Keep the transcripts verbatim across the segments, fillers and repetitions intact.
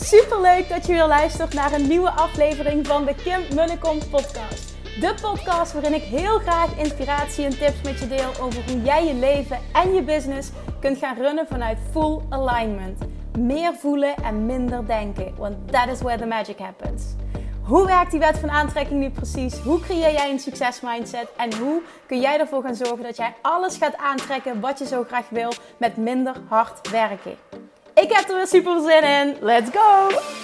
Superleuk dat je weer luistert naar een nieuwe aflevering van de Kim Munnekom podcast. De podcast waarin ik heel graag inspiratie en tips met je deel over hoe jij je leven en je business kunt gaan runnen vanuit full alignment. Meer voelen en minder denken, want that is where the magic happens. Hoe werkt die wet van aantrekking nu precies? Hoe creëer jij een succesmindset? En hoe kun jij ervoor gaan zorgen dat jij alles gaat aantrekken wat je zo graag wil met minder hard werken? Ik heb er weer super zin in. Let's go!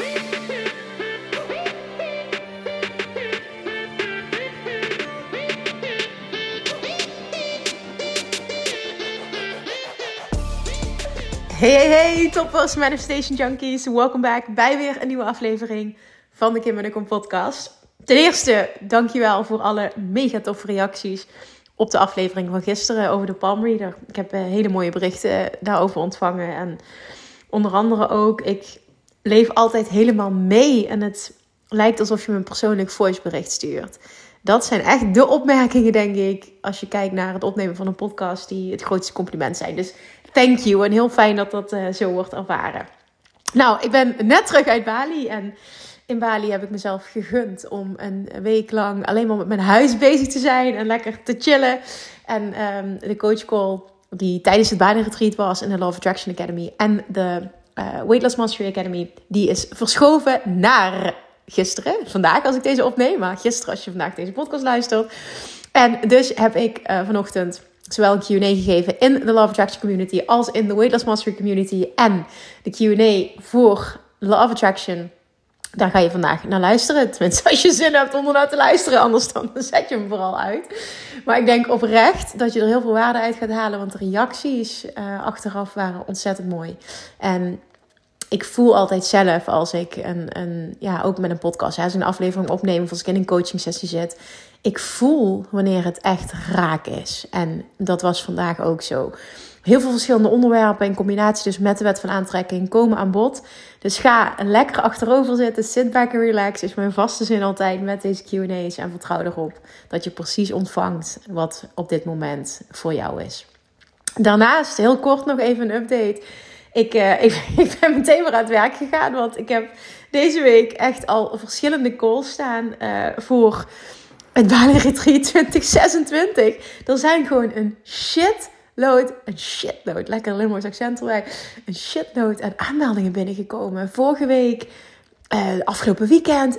Hey, hey, hey, toppers, Manifestation Junkies. Welkom back bij weer een nieuwe aflevering van de Kim Munnekom podcast. Ten eerste, dankjewel voor alle mega toffe reacties op de aflevering van gisteren over de Palm Reader. Ik heb uh, hele mooie berichten daarover ontvangen. En onder andere ook, ik leef altijd helemaal mee. En het lijkt alsof je me een persoonlijk voicebericht stuurt. Dat zijn echt de opmerkingen, denk ik, als je kijkt naar het opnemen van een podcast, die het grootste compliment zijn. Dus thank you en heel fijn dat dat uh, zo wordt ervaren. Nou, ik ben net terug uit Bali en in Bali heb ik mezelf gegund om een week lang alleen maar met mijn huis bezig te zijn en lekker te chillen. En um, de coachcall die tijdens het Bali-retreat was in de Law of Attraction Academy en de uh, Weight Loss Mastery Academy, die is verschoven naar gisteren. Vandaag als ik deze opneem, maar gisteren als je vandaag deze podcast luistert. En dus heb ik uh, vanochtend zowel een Q and A gegeven in de Law of Attraction community als in de Weight Loss Mastery community en de Q and A voor Law of Attraction. Daar ga je vandaag naar luisteren. Tenminste, als je zin hebt om er naar te luisteren. Anders dan zet je hem vooral uit. Maar ik denk oprecht dat je er heel veel waarde uit gaat halen. Want de reacties uh, achteraf waren ontzettend mooi. En ik voel altijd zelf als ik een, een ja, ook met een podcast, hè, als ik een aflevering opneem of als ik in een coaching sessie zit. Ik voel wanneer het echt raak is. En dat was vandaag ook zo. Heel veel verschillende onderwerpen in combinatie dus met de wet van aantrekking komen aan bod. Dus ga lekker achterover zitten, sit back and relax. Is mijn vaste zin altijd met deze Q and A's. En vertrouw erop dat je precies ontvangt wat op dit moment voor jou is. Daarnaast, heel kort nog even een update. Ik, uh, ik, ik ben meteen weer aan het werk gegaan. Want ik heb deze week echt al verschillende calls staan uh, voor het Bali Retreat twintig zesentwintig. Er zijn gewoon een shit... Load, een shitload, lekker een Limburgs accent erbij. Een shitload aan aanmeldingen binnengekomen. Vorige week, uh, afgelopen weekend,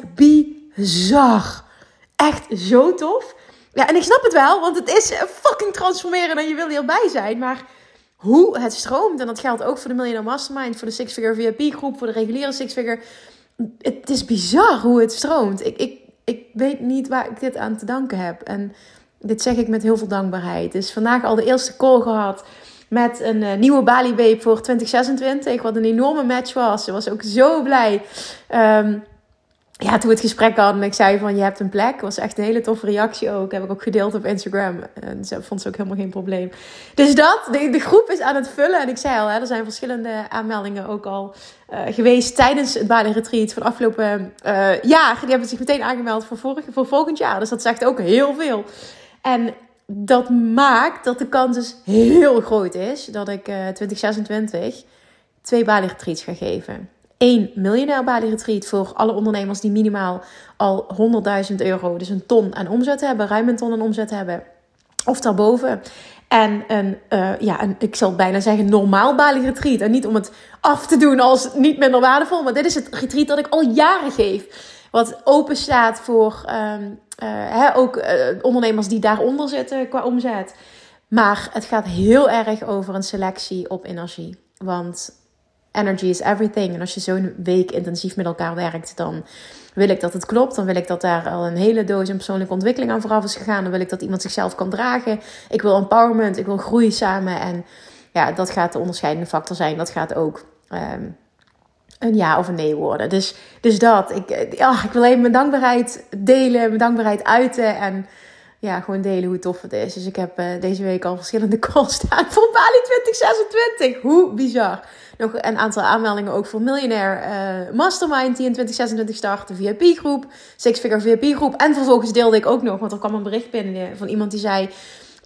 bizar. Echt zo tof. Ja, en ik snap het wel, want het is fucking transformeren en je wil hierbij zijn. Maar hoe het stroomt, en dat geldt ook voor de Millionaire Mastermind, voor de Six Figure V I P groep, voor de reguliere Six Figure. Het is bizar hoe het stroomt. Ik, ik, ik weet niet waar ik dit aan te danken heb. En dit zeg ik met heel veel dankbaarheid. Dus vandaag al de eerste call gehad met een uh, nieuwe Bali Babe voor twintig zesentwintig. Wat een enorme match was. Ze was ook zo blij. Um, ja, toen we het gesprek hadden en ik zei van je hebt een plek. Was echt een hele toffe reactie ook. Heb ik ook gedeeld op Instagram. En ze vond ze ook helemaal geen probleem. Dus dat, de, de groep is aan het vullen. En ik zei al, hè, er zijn verschillende aanmeldingen ook al uh, geweest tijdens het Bali Retreat van afgelopen uh, jaar. Die hebben zich meteen aangemeld voor, vorig, voor volgend jaar. Dus dat zegt ook heel veel. En dat maakt dat de kans dus heel groot is dat ik uh, twintig zesentwintig twee Bali Retreats ga geven. Eén miljonair Bali Retreat voor alle ondernemers die minimaal al honderdduizend euro, dus een ton aan omzet hebben, ruim een ton aan omzet hebben. Of daarboven. En een, uh, ja, een, ik zal bijna zeggen, normaal Bali Retreat. En niet om het af te doen als niet minder waardevol, maar dit is het retreat dat ik al jaren geef. Wat open staat voor um, uh, hè, ook uh, ondernemers die daaronder zitten qua omzet. Maar het gaat heel erg over een selectie op energie. Want energy is everything. En als je zo'n week intensief met elkaar werkt, dan wil ik dat het klopt. Dan wil ik dat daar al een hele doos in persoonlijke ontwikkeling aan vooraf is gegaan. Dan wil ik dat iemand zichzelf kan dragen. Ik wil empowerment. Ik wil groei samen. En ja, dat gaat de onderscheidende factor zijn. Dat gaat ook Um, een ja of een nee worden. Dus, dus dat. Ik, ja, ik wil even mijn dankbaarheid delen. Mijn dankbaarheid uiten. En ja, gewoon delen hoe tof het is. Dus ik heb uh, deze week al verschillende calls staan voor Bali twintig zesentwintig. Hoe bizar. Nog een aantal aanmeldingen ook voor Millionaire uh, Mastermind die in twintig zesentwintig start. De V I P groep. Six Figure V I P groep. En vervolgens deelde ik ook nog, want er kwam een bericht binnen van iemand die zei: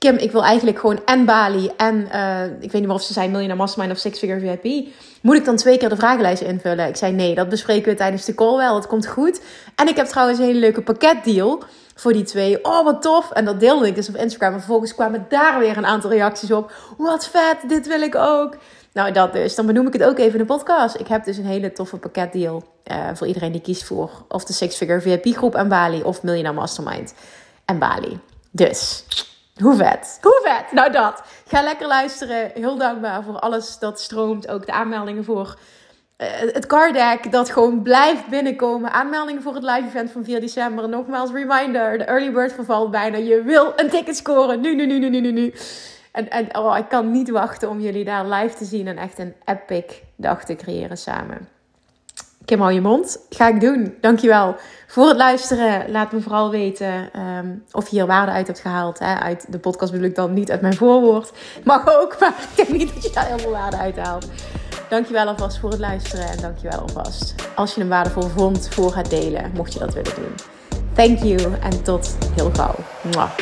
Kim, ik wil eigenlijk gewoon en Bali en uh, ik weet niet meer of ze zijn Millionaire Mastermind of Six Figure V I P. Moet ik dan twee keer de vragenlijst invullen? Ik zei nee, dat bespreken we tijdens de call wel. Het komt goed. En ik heb trouwens een hele leuke pakketdeal voor die twee. Oh, wat tof. En dat deelde ik dus op Instagram. En vervolgens kwamen daar weer een aantal reacties op. Wat vet, dit wil ik ook. Nou, dat dus. Dan benoem ik het ook even in de podcast. Ik heb dus een hele toffe pakketdeal uh, voor iedereen die kiest voor of de Six Figure V I P groep en Bali of Millionaire Mastermind en Bali. Dus, hoe vet. Hoe vet. Nou dat. Ga lekker luisteren. Heel dankbaar voor alles dat stroomt. Ook de aanmeldingen voor uh, het card deck dat gewoon blijft binnenkomen. Aanmeldingen voor het live event van vier december. Nogmaals, reminder. De early bird vervalt bijna. Je wil een ticket scoren. Nu, nu, nu, nu, nu, nu, nu. En, en oh, ik kan niet wachten om jullie daar live te zien en echt een epic dag te creëren samen. Kim, hou je mond. Ga ik doen. Dankjewel voor het luisteren. Laat me vooral weten um, of je hier waarde uit hebt gehaald. Hè? Uit de podcast bedoel ik dan niet uit mijn voorwoord. Mag ook, maar ik denk niet dat je daar heel veel waarde uit haalt. Dankjewel alvast voor het luisteren. En dankjewel alvast als je hem waardevol vond voor het delen. Mocht je dat willen doen. Thank you en tot heel gauw. Mwah.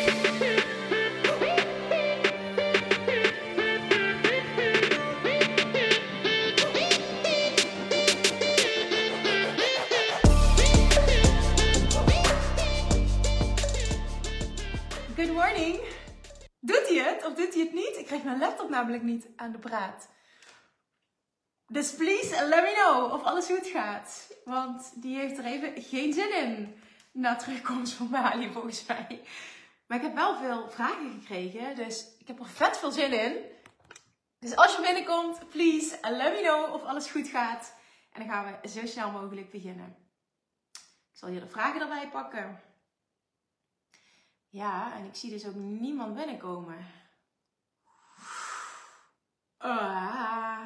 Good morning. Doet hij het of doet hij het niet? Ik krijg mijn laptop namelijk niet aan de praat. Dus please let me know of alles goed gaat. Want die heeft er even geen zin in. Na terugkomst van Bali volgens mij. Maar ik heb wel veel vragen gekregen. Dus ik heb er vet veel zin in. Dus als je binnenkomt, please let me know of alles goed gaat. En dan gaan we zo snel mogelijk beginnen. Ik zal hier de vragen erbij pakken. Ja, en ik zie dus ook niemand binnenkomen. Uh.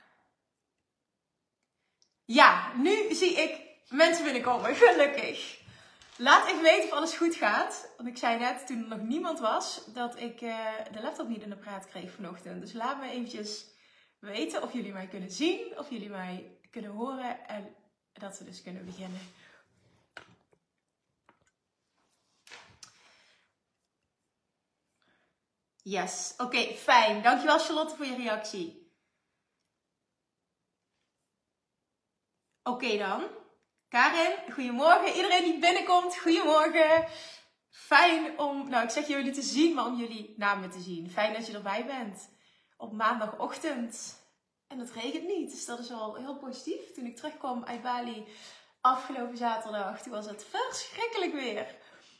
Ja, nu zie ik mensen binnenkomen. Gelukkig. Laat even weten of alles goed gaat. Want ik zei net, toen er nog niemand was, dat ik uh, de laptop niet in de praat kreeg vanochtend. Dus laat me eventjes weten of jullie mij kunnen zien. Of jullie mij kunnen horen. En dat we dus kunnen beginnen. Yes, oké, okay, fijn. Dankjewel Charlotte voor je reactie. Oké okay dan. Karin, goedemorgen. Iedereen die binnenkomt, goedemorgen. Fijn om, nou ik zeg jullie te zien, maar om jullie namen te zien. Fijn dat je erbij bent. Op maandagochtend. En het regent niet, dus dat is wel heel positief. Toen ik terugkwam uit Bali afgelopen zaterdag, toen was het verschrikkelijk weer.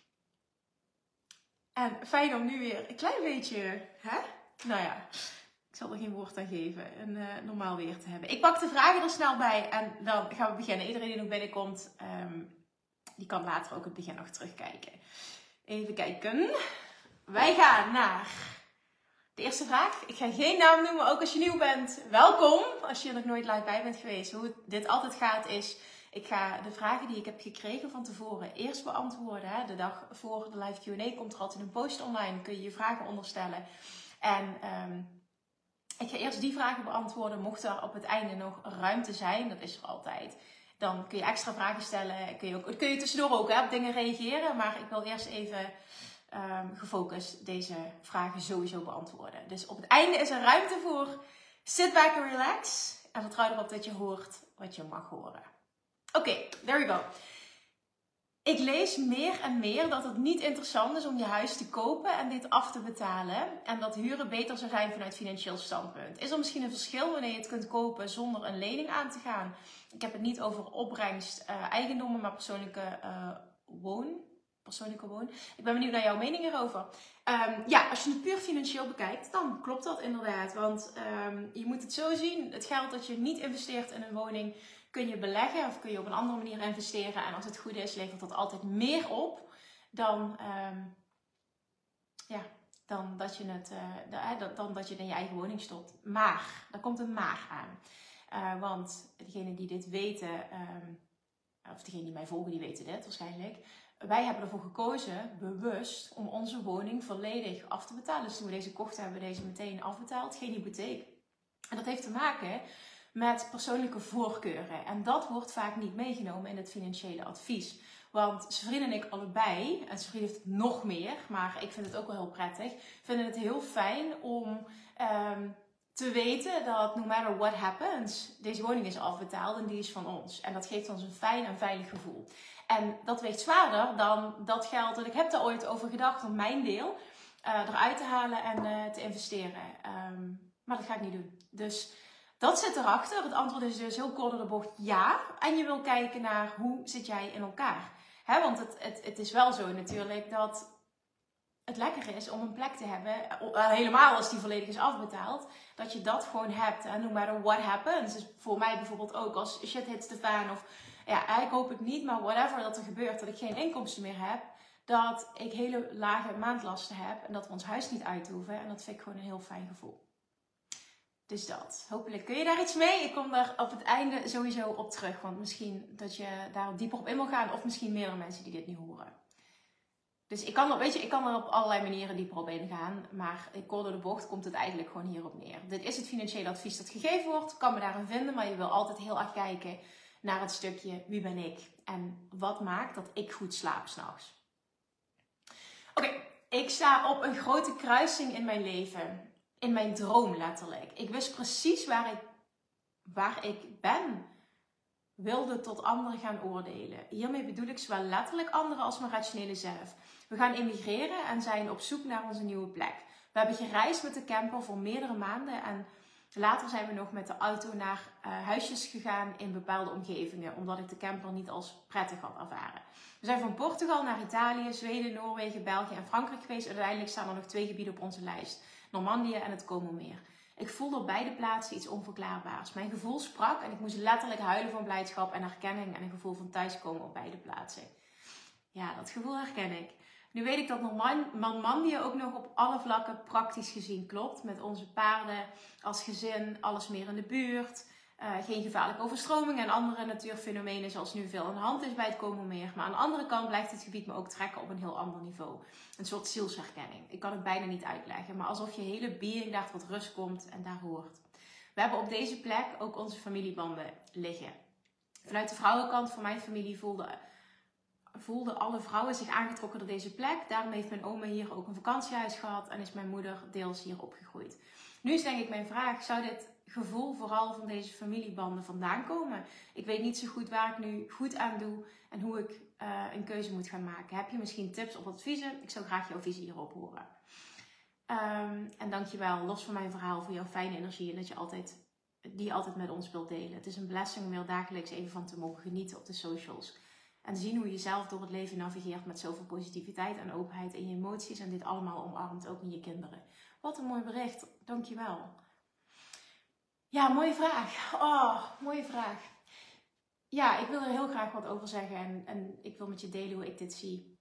En fijn om nu weer een klein beetje, hè? Nou ja, ik zal er geen woord aan geven. Een uh, normaal weer te hebben. Ik pak de vragen er snel bij en dan gaan we beginnen. Iedereen die nog binnenkomt, um, die kan later ook het begin nog terugkijken. Even kijken. Wij gaan naar de eerste vraag. Ik ga geen naam noemen, ook als je nieuw bent. Welkom, als je er nog nooit live bij bent geweest. Hoe dit altijd gaat is, ik ga de vragen die ik heb gekregen van tevoren eerst beantwoorden. Hè. De dag voor de live Q en A komt er altijd een post online. Kun je je vragen onderstellen. En um, ik ga eerst die vragen beantwoorden. Mocht er op het einde nog ruimte zijn, dat is er altijd. Dan kun je extra vragen stellen. Kun je, ook, kun je tussendoor ook hè, op dingen reageren. Maar ik wil eerst even um, gefocust deze vragen sowieso beantwoorden. Dus op het einde is er ruimte voor sit back and relax. En vertrouw erop dat je hoort wat je mag horen. Oké, okay, there we go. Ik lees meer en meer dat het niet interessant is om je huis te kopen en dit af te betalen. En dat huren beter zou zijn vanuit financieel standpunt. Is er misschien een verschil wanneer je het kunt kopen zonder een lening aan te gaan? Ik heb het niet over opbrengst uh, eigendommen, maar persoonlijke uh, woon. Persoonlijke woon. Ik ben benieuwd naar jouw mening hierover. Um, ja, als je het puur financieel bekijkt, dan klopt dat inderdaad. Want um, je moet het zo zien. Het geld dat je niet investeert in een woning kun je beleggen of kun je op een andere manier investeren. En als het goed is, levert dat altijd meer op dan, um, ja, dan, dat je het, uh, dan, dan dat je het in je eigen woning stopt. Maar, daar komt een maar aan. Uh, want degenen die dit weten, um, of degenen die mij volgen, die weten dit waarschijnlijk. Wij hebben ervoor gekozen, bewust, om onze woning volledig af te betalen. Dus toen we deze kochten, hebben we deze meteen afbetaald. Geen hypotheek. En dat heeft te maken met persoonlijke voorkeuren. En dat wordt vaak niet meegenomen in het financiële advies. Want zijn vriend en ik allebei, en zijn vriend heeft het nog meer, maar ik vind het ook wel heel prettig, vinden het heel fijn om um, te weten dat no matter what happens, deze woning is afbetaald en die is van ons. En dat geeft ons een fijn en veilig gevoel. En dat weegt zwaarder dan dat geld. En ik heb daar ooit over gedacht om mijn deel uh, eruit te halen en uh, te investeren. Um, maar dat ga ik niet doen. Dus dat zit erachter. Het antwoord is dus heel kort door de bocht ja. En je wil kijken naar hoe zit jij in elkaar. He, want het, het, het is wel zo natuurlijk dat het lekker is om een plek te hebben, helemaal als die volledig is afbetaald, dat je dat gewoon hebt. En no matter what happens. Dus voor mij bijvoorbeeld ook als shit hits the fan of ja, ik hoop het niet, maar whatever dat er gebeurt, dat ik geen inkomsten meer heb, dat ik hele lage maandlasten heb en dat we ons huis niet uit hoeven. En dat vind ik gewoon een heel fijn gevoel. Dus dat. Hopelijk kun je daar iets mee. Ik kom daar op het einde sowieso op terug. Want misschien dat je daar dieper op in wil gaan. Of misschien meerdere mensen die dit nu horen. Dus ik kan er, weet je, ik kan er op allerlei manieren dieper op ingaan. Maar ik hoor door de bocht komt het eigenlijk gewoon hierop neer. Dit is het financiële advies dat gegeven wordt. Ik kan me daarin vinden. Maar je wil altijd heel erg kijken naar het stukje wie ben ik. En wat maakt dat ik goed slaap 's nachts. Oké, okay, ik sta op een grote kruising in mijn leven. In mijn droom letterlijk. Ik wist precies waar ik, waar ik ben. Wilde tot anderen gaan oordelen. Hiermee bedoel ik zowel letterlijk anderen als mijn rationele zelf. We gaan emigreren en zijn op zoek naar onze nieuwe plek. We hebben gereisd met de camper voor meerdere maanden. En later zijn we nog met de auto naar uh, huisjes gegaan in bepaalde omgevingen. Omdat ik de camper niet als prettig had ervaren. We zijn van Portugal naar Italië, Zweden, Noorwegen, België en Frankrijk geweest. Uiteindelijk staan er nog twee gebieden op onze lijst. Normandië en het Como Meer. Ik voelde op beide plaatsen iets onverklaarbaars. Mijn gevoel sprak en ik moest letterlijk huilen van blijdschap en herkenning en een gevoel van thuiskomen op beide plaatsen. Ja, dat gevoel herken ik. Nu weet ik dat Normandië ook nog op alle vlakken praktisch gezien klopt. Met onze paarden als gezin, alles meer in de buurt. Uh, geen gevaarlijke overstromingen en andere natuurfenomenen zoals nu veel aan de hand is bij het Como Meer. Maar aan de andere kant blijft het gebied me ook trekken op een heel ander niveau. Een soort zielsherkenning. Ik kan het bijna niet uitleggen, maar alsof je hele being daar tot rust komt en daar hoort. We hebben op deze plek ook onze familiebanden liggen. Vanuit de vrouwenkant van mijn familie voelden, voelden alle vrouwen zich aangetrokken door deze plek. Daarom heeft mijn oma hier ook een vakantiehuis gehad en is mijn moeder deels hier opgegroeid. Nu is denk ik mijn vraag, zou dit gevoel vooral van deze familiebanden vandaan komen? Ik weet niet zo goed waar ik nu goed aan doe en hoe ik uh, een keuze moet gaan maken. Heb je misschien tips of adviezen? Ik zou graag jouw visie hierop horen. Um, en dankjewel, los van mijn verhaal, voor jouw fijne energie en dat je altijd, die je altijd met ons wilt delen. Het is een blessing om heel dagelijks even van te mogen genieten op de socials. En zien hoe je zelf door het leven navigeert met zoveel positiviteit en openheid in je emoties. En dit allemaal omarmt ook in je kinderen. Wat een mooi bericht. Dankjewel. Ja, mooie vraag. Oh, mooie vraag. Ja, ik wil er heel graag wat over zeggen. En, en ik wil met je delen hoe ik dit zie.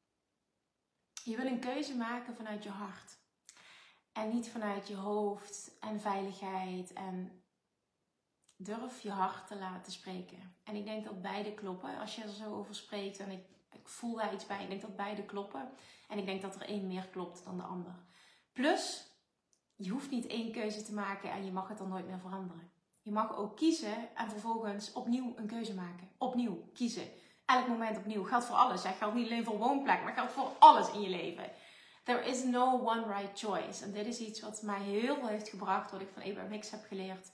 Je wil een keuze maken vanuit je hart. En niet vanuit je hoofd en veiligheid. En durf je hart te laten spreken. En ik denk dat beide kloppen. Als je er zo over spreekt en ik, ik voel daar iets bij. Ik denk dat beide kloppen. En ik denk dat er één meer klopt dan de ander. Plus, je hoeft niet één keuze te maken en je mag het dan nooit meer veranderen. Je mag ook kiezen en vervolgens opnieuw een keuze maken. Opnieuw kiezen. Elk moment opnieuw. Geldt voor alles. Dat geldt niet alleen voor woonplek, maar geldt voor alles in je leven. There is no one right choice. En dit is iets wat mij heel veel heeft gebracht. Wat ik van Abraham Hicks heb geleerd.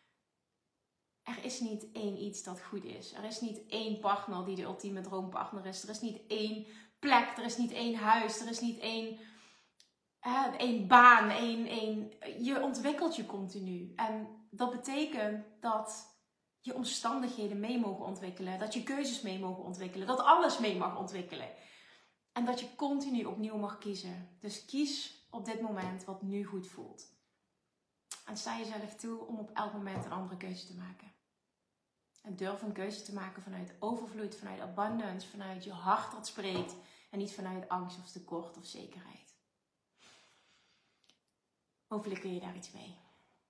Er is niet één iets dat goed is. Er is niet één partner die de ultieme droompartner is. Er is niet één plek. Er is niet één huis. Er is niet één, uh, één baan. Één, één... Je ontwikkelt je continu. En dat betekent dat je omstandigheden mee mogen ontwikkelen. Dat je keuzes mee mogen ontwikkelen. Dat alles mee mag ontwikkelen. En dat je continu opnieuw mag kiezen. Dus kies op dit moment wat nu goed voelt. En sta jezelf toe om op elk moment een andere keuze te maken. En durf een keuze te maken vanuit overvloed, vanuit abundance, vanuit je hart dat spreekt. En niet vanuit angst of tekort of zekerheid. Hopelijk kun je daar iets mee.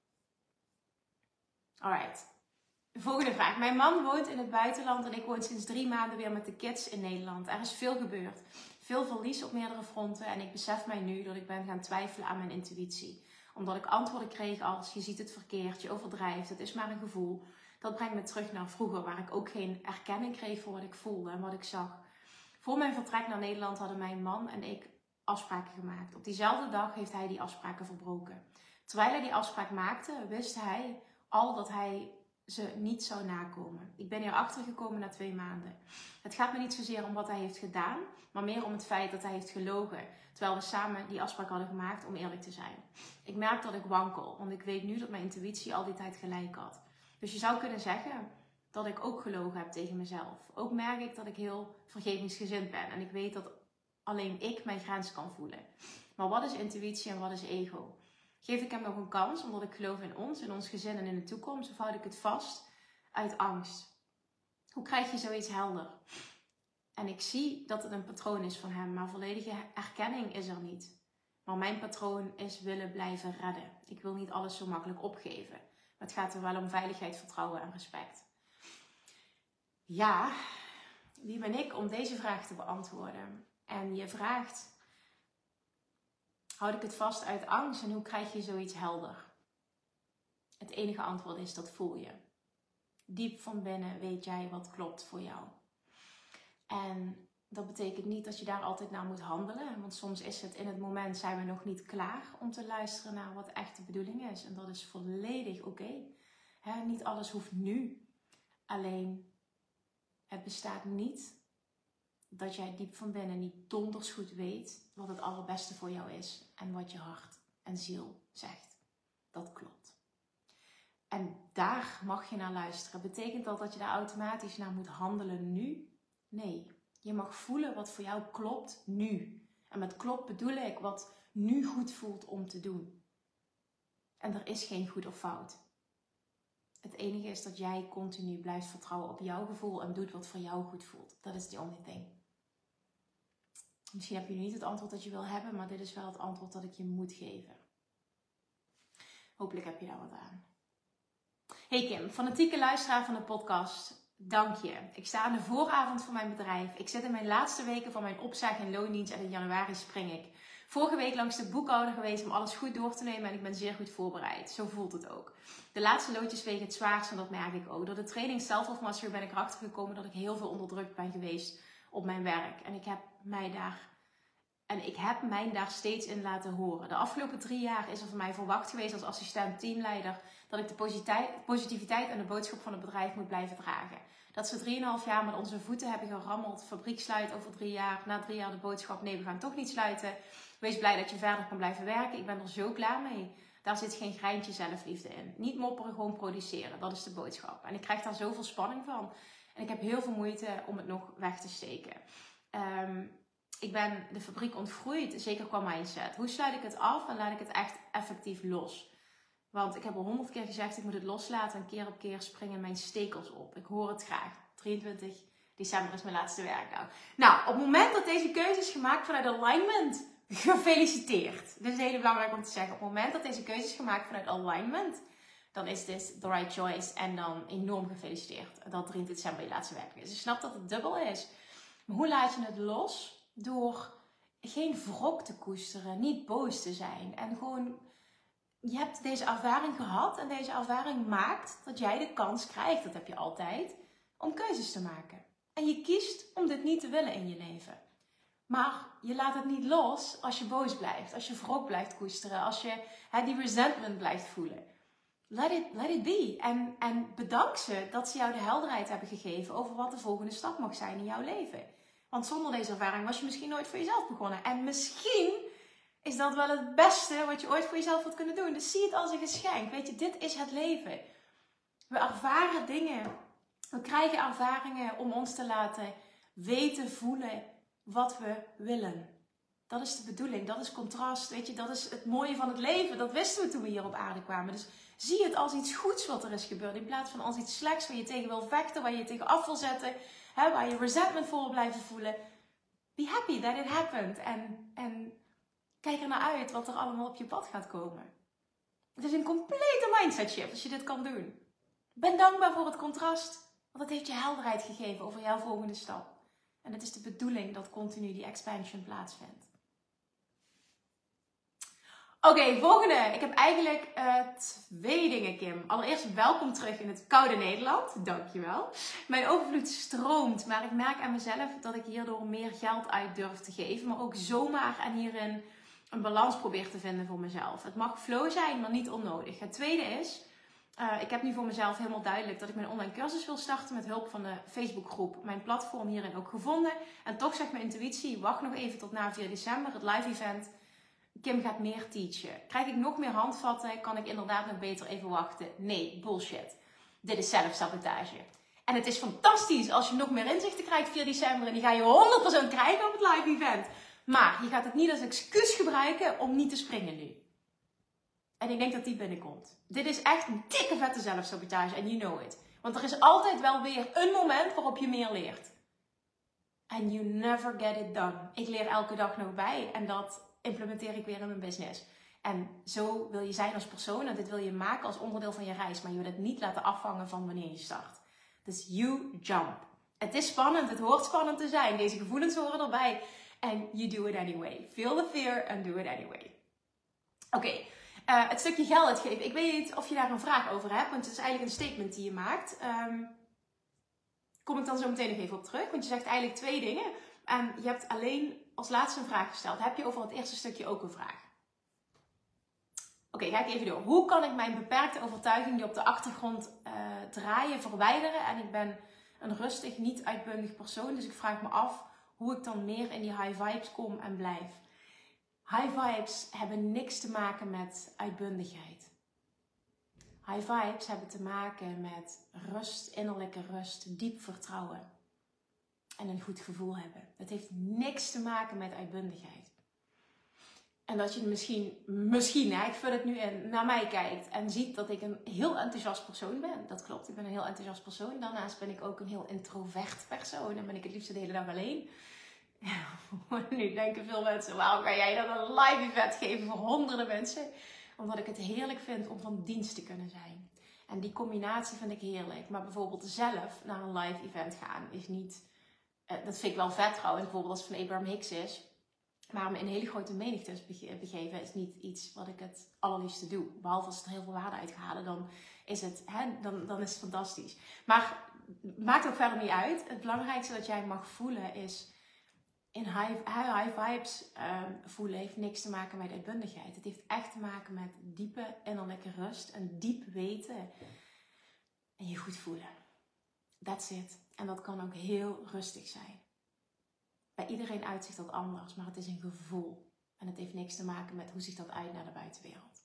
Alright. Volgende vraag. Mijn man woont in het buitenland en ik woon sinds drie maanden weer met de kids in Nederland. Er is veel gebeurd. Veel verlies op meerdere fronten en ik besef mij nu dat ik ben gaan twijfelen aan mijn intuïtie. Omdat ik antwoorden kreeg als je ziet het verkeerd, je overdrijft, het is maar een gevoel. Dat brengt me terug naar vroeger waar ik ook geen erkenning kreeg voor wat ik voelde en wat ik zag. Voor mijn vertrek naar Nederland hadden mijn man en ik afspraken gemaakt. Op diezelfde dag heeft hij die afspraken verbroken. Terwijl hij die afspraak maakte, wist hij al dat hij ze niet zou nakomen. Ik ben hier achter gekomen na twee maanden. Het gaat me niet zozeer om wat hij heeft gedaan, maar meer om het feit dat hij heeft gelogen. Terwijl we samen die afspraak hadden gemaakt om eerlijk te zijn. Ik merk dat ik wankel, want ik weet nu dat mijn intuïtie al die tijd gelijk had. Dus je zou kunnen zeggen dat ik ook gelogen heb tegen mezelf. Ook merk ik dat ik heel vergevingsgezind ben. En ik weet dat alleen ik mijn grens kan voelen. Maar wat is intuïtie en wat is ego? Geef ik hem nog een kans omdat ik geloof in ons, in ons gezin en in de toekomst? Of houd ik het vast uit angst? Hoe krijg je zoiets helder? En ik zie dat het een patroon is van hem, maar volledige erkenning is er niet. Maar mijn patroon is willen blijven redden. Ik wil niet alles zo makkelijk opgeven. Maar het gaat er wel om veiligheid, vertrouwen en respect. Ja, wie ben ik om deze vraag te beantwoorden? En je vraagt, houd ik het vast uit angst en hoe krijg je zoiets helder? Het enige antwoord is, dat voel je. Diep van binnen weet jij wat klopt voor jou. En dat betekent niet dat je daar altijd naar moet handelen. Want soms is het in het moment, zijn we nog niet klaar om te luisteren naar wat echt de bedoeling is. En dat is volledig oké. Okay. Niet alles hoeft nu. Alleen, het bestaat niet dat jij diep van binnen niet donders goed weet wat het allerbeste voor jou is. En wat je hart en ziel zegt. Dat klopt. En daar mag je naar luisteren. Betekent dat dat je daar automatisch naar moet handelen nu? Nee. Je mag voelen wat voor jou klopt nu. En met klopt bedoel ik wat nu goed voelt om te doen. En er is geen goed of fout. Het enige is dat jij continu blijft vertrouwen op jouw gevoel en doet wat voor jou goed voelt. Dat is the only thing. Misschien heb je nu niet het antwoord dat je wil hebben, maar dit is wel het antwoord dat ik je moet geven. Hopelijk heb je daar wat aan. Hey Kim, fanatieke luisteraar van de podcast, dank je. Ik sta aan de vooravond van mijn bedrijf. Ik zit in mijn laatste weken van mijn opzeg- en loondienst en in januari spring ik. Vorige week langs de boekhouder geweest om alles goed door te nemen en ik ben zeer goed voorbereid. Zo voelt het ook. De laatste loodjes wegen het zwaarst en dat merk ik ook. Door de training Self-Love Mastery ben ik erachter gekomen dat ik heel veel onderdrukt ben geweest op mijn werk. En ik heb mij daar... En ik heb mij daar steeds in laten horen. De afgelopen drie jaar is er van mij verwacht geweest als assistent teamleider dat ik de positiviteit en de boodschap van het bedrijf moet blijven dragen. Dat ze drieënhalf jaar met onze voeten hebben gerammeld. Fabriek sluit over drie jaar. Na drie jaar de boodschap, nee, we gaan toch niet sluiten. Wees blij dat je verder kan blijven werken. Ik ben er zo klaar mee. Daar zit geen greintje zelfliefde in. Niet mopperen, gewoon produceren. Dat is de boodschap. En ik krijg daar zoveel spanning van. En ik heb heel veel moeite om het nog weg te steken. Um, Ik ben de fabriek ontgroeid, zeker qua mindset. Hoe sluit ik het af en laat ik het echt effectief los? Want ik heb al honderd keer gezegd, ik moet het loslaten. En keer op keer springen mijn stekels op. Ik hoor het graag. drieëntwintig december is mijn laatste werkdag. Nou, op het moment dat deze keuze is gemaakt vanuit alignment, gefeliciteerd. Dit is heel belangrijk om te zeggen. Op het moment dat deze keuze is gemaakt vanuit alignment, dan is dit the right choice. En dan enorm gefeliciteerd dat drieëntwintig december je laatste werkdag is. Dus je snapt dat het dubbel is. Maar hoe laat je het los? Door geen wrok te koesteren, niet boos te zijn. En gewoon, je hebt deze ervaring gehad en deze ervaring maakt dat jij de kans krijgt, dat heb je altijd, om keuzes te maken. En je kiest om dit niet te willen in je leven. Maar je laat het niet los als je boos blijft, als je wrok blijft koesteren, als je hè, die resentment blijft voelen. Let it, let it be. En, en bedank ze dat ze jou de helderheid hebben gegeven over wat de volgende stap mag zijn in jouw leven. Want zonder deze ervaring was je misschien nooit voor jezelf begonnen. En misschien is dat wel het beste wat je ooit voor jezelf had kunnen doen. Dus zie het als een geschenk. Weet je, dit is het leven. We ervaren dingen. We krijgen ervaringen om ons te laten weten, voelen wat we willen. Dat is de bedoeling. Dat is contrast. Weet je, dat is het mooie van het leven. Dat wisten we toen we hier op aarde kwamen. Dus zie het als iets goeds wat er is gebeurd. In plaats van als iets slechts waar je tegen wil vechten. Waar je tegen af wil zetten. Hè, waar je resentment voor wil blijven voelen. Be happy that it happened. En, en kijk er naar uit wat er allemaal op je pad gaat komen. Het is een complete mindset shift als je dit kan doen. Ben dankbaar voor het contrast. Want het heeft je helderheid gegeven over jouw volgende stap. En het is de bedoeling dat continu die expansion plaatsvindt. Oké, okay, volgende. Ik heb eigenlijk uh, twee dingen, Kim. Allereerst welkom terug in het koude Nederland. Dankjewel. Mijn overvloed stroomt, maar ik merk aan mezelf dat ik hierdoor meer geld uit durf te geven. Maar ook zomaar en hierin een balans probeer te vinden voor mezelf. Het mag flow zijn, maar niet onnodig. Het tweede is, uh, ik heb nu voor mezelf helemaal duidelijk dat ik mijn online cursus wil starten met hulp van de Facebookgroep. Mijn platform hierin ook gevonden. En toch zegt mijn intuïtie, wacht nog even tot na vier december, het live event. Kim gaat meer teachen. Krijg ik nog meer handvatten? Kan ik inderdaad nog beter even wachten? Nee, bullshit. Dit is zelfsabotage. En het is fantastisch als je nog meer inzichten krijgt vier december. En die ga je honderd procent krijgen op het live event. Maar je gaat het niet als excuus gebruiken om niet te springen nu. En ik denk dat die binnenkomt. Dit is echt een dikke vette zelfsabotage. En you know it. Want er is altijd wel weer een moment waarop je meer leert. And you never get it done. Ik leer elke dag nog bij. En dat implementeer ik weer in mijn business. En zo wil je zijn als persoon. En dit wil je maken als onderdeel van je reis. Maar je wil het niet laten afhangen van wanneer je start. Dus you jump. Het is spannend. Het hoort spannend te zijn. Deze gevoelens horen erbij. And you do it anyway. Feel the fear and do it anyway. Oké. Okay. Uh, het stukje geld uitgeven. Ik weet niet of je daar een vraag over hebt. Want het is eigenlijk een statement die je maakt. Um, kom ik dan zo meteen nog even op terug. Want je zegt eigenlijk twee dingen. En je hebt alleen als laatste een vraag gesteld. Heb je over het eerste stukje ook een vraag? Oké, okay, ga ik even door. Hoe kan ik mijn beperkte overtuiging die op de achtergrond uh, draaien, verwijderen? En ik ben een rustig, niet uitbundig persoon. Dus ik vraag me af hoe ik dan meer in die high vibes kom en blijf. High vibes hebben niks te maken met uitbundigheid. High vibes hebben te maken met rust, innerlijke rust, diep vertrouwen. En een goed gevoel hebben. Het heeft niks te maken met uitbundigheid. En dat je misschien, misschien, hè, ik vul het nu in, naar mij kijkt en ziet dat ik een heel enthousiast persoon ben. Dat klopt, ik ben een heel enthousiast persoon. Daarnaast ben ik ook een heel introvert persoon en ben ik het liefst de hele dag alleen. Ja, nu denken veel mensen, waarom ga jij dan een live event geven voor honderden mensen? Omdat ik het heerlijk vind om van dienst te kunnen zijn. En die combinatie vind ik heerlijk. Maar bijvoorbeeld zelf naar een live event gaan is niet... Dat vind ik wel vet trouwens, bijvoorbeeld als het van Abraham Hicks is. Maar me in hele grote menigtes begeven is niet iets wat ik het allerliefste doe. Behalve als het er heel veel waarde uit halen, dan is het, hè, dan, dan is het fantastisch. Maar maakt ook verder niet uit. Het belangrijkste dat jij mag voelen is... In high, high, high vibes uh, voelen heeft niks te maken met uitbundigheid. Het heeft echt te maken met diepe innerlijke rust. En diep weten. En je goed voelen. That's it. En dat kan ook heel rustig zijn. Bij iedereen uitzicht dat anders, maar het is een gevoel. En het heeft niks te maken met hoe zich dat uit naar de buitenwereld.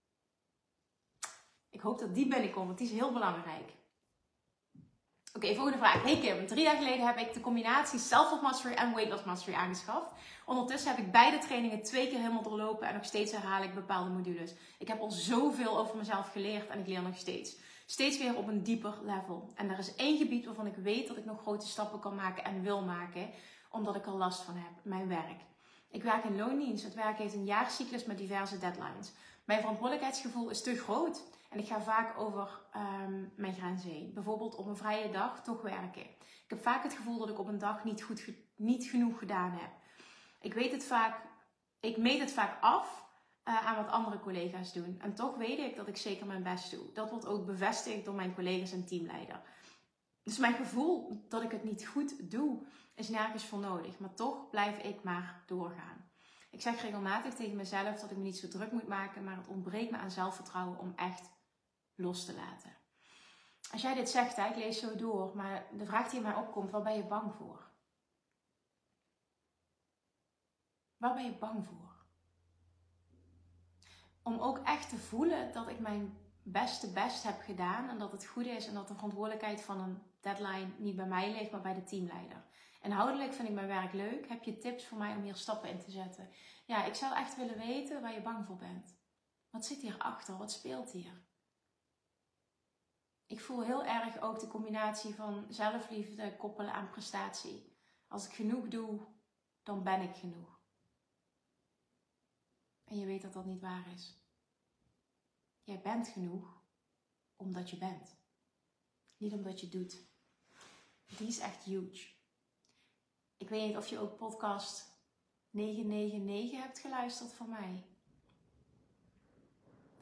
Ik hoop dat die binnenkomt, want die is heel belangrijk. Oké, okay, volgende vraag. Hey Kim, drie jaar geleden heb ik de combinatie Self-Love Mastery en Weight Loss Mastery aangeschaft. Ondertussen heb ik beide trainingen twee keer helemaal doorlopen en nog steeds herhaal ik bepaalde modules. Ik heb al zoveel over mezelf geleerd en ik leer nog steeds. Steeds weer op een dieper level. En er is één gebied waarvan ik weet dat ik nog grote stappen kan maken en wil maken, omdat ik er last van heb. Mijn werk. Ik werk in loondienst. Het werk heeft een jaarcyclus met diverse deadlines. Mijn verantwoordelijkheidsgevoel is te groot. En ik ga vaak over um, mijn grenzen heen. Bijvoorbeeld op een vrije dag toch werken. Ik heb vaak het gevoel dat ik op een dag niet, goed, niet genoeg gedaan heb. Ik weet het vaak, ik meet het vaak af uh, aan wat andere collega's doen. En toch weet ik dat ik zeker mijn best doe. Dat wordt ook bevestigd door mijn collega's en teamleider. Dus mijn gevoel dat ik het niet goed doe, is nergens voor nodig. Maar toch blijf ik maar doorgaan. Ik zeg regelmatig tegen mezelf dat ik me niet zo druk moet maken. Maar het ontbreekt me aan zelfvertrouwen om echt los te laten. Als jij dit zegt, hè, ik lees zo door. Maar de vraag die in mij opkomt, waar ben je bang voor? Waar ben je bang voor? Om ook echt te voelen dat ik mijn beste best heb gedaan. En dat het goed is en dat de verantwoordelijkheid van een deadline niet bij mij ligt, maar bij de teamleider. Inhoudelijk vind ik mijn werk leuk. Heb je tips voor mij om hier stappen in te zetten? Ja, ik zou echt willen weten waar je bang voor bent. Wat zit hierachter? Wat speelt hier? Ik voel heel erg ook de combinatie van zelfliefde koppelen aan prestatie. Als ik genoeg doe, dan ben ik genoeg. En je weet dat dat niet waar is. Jij bent genoeg omdat je bent. Niet omdat je doet. Die is echt huge. Ik weet niet of je ook podcast negen negen negen hebt geluisterd van mij.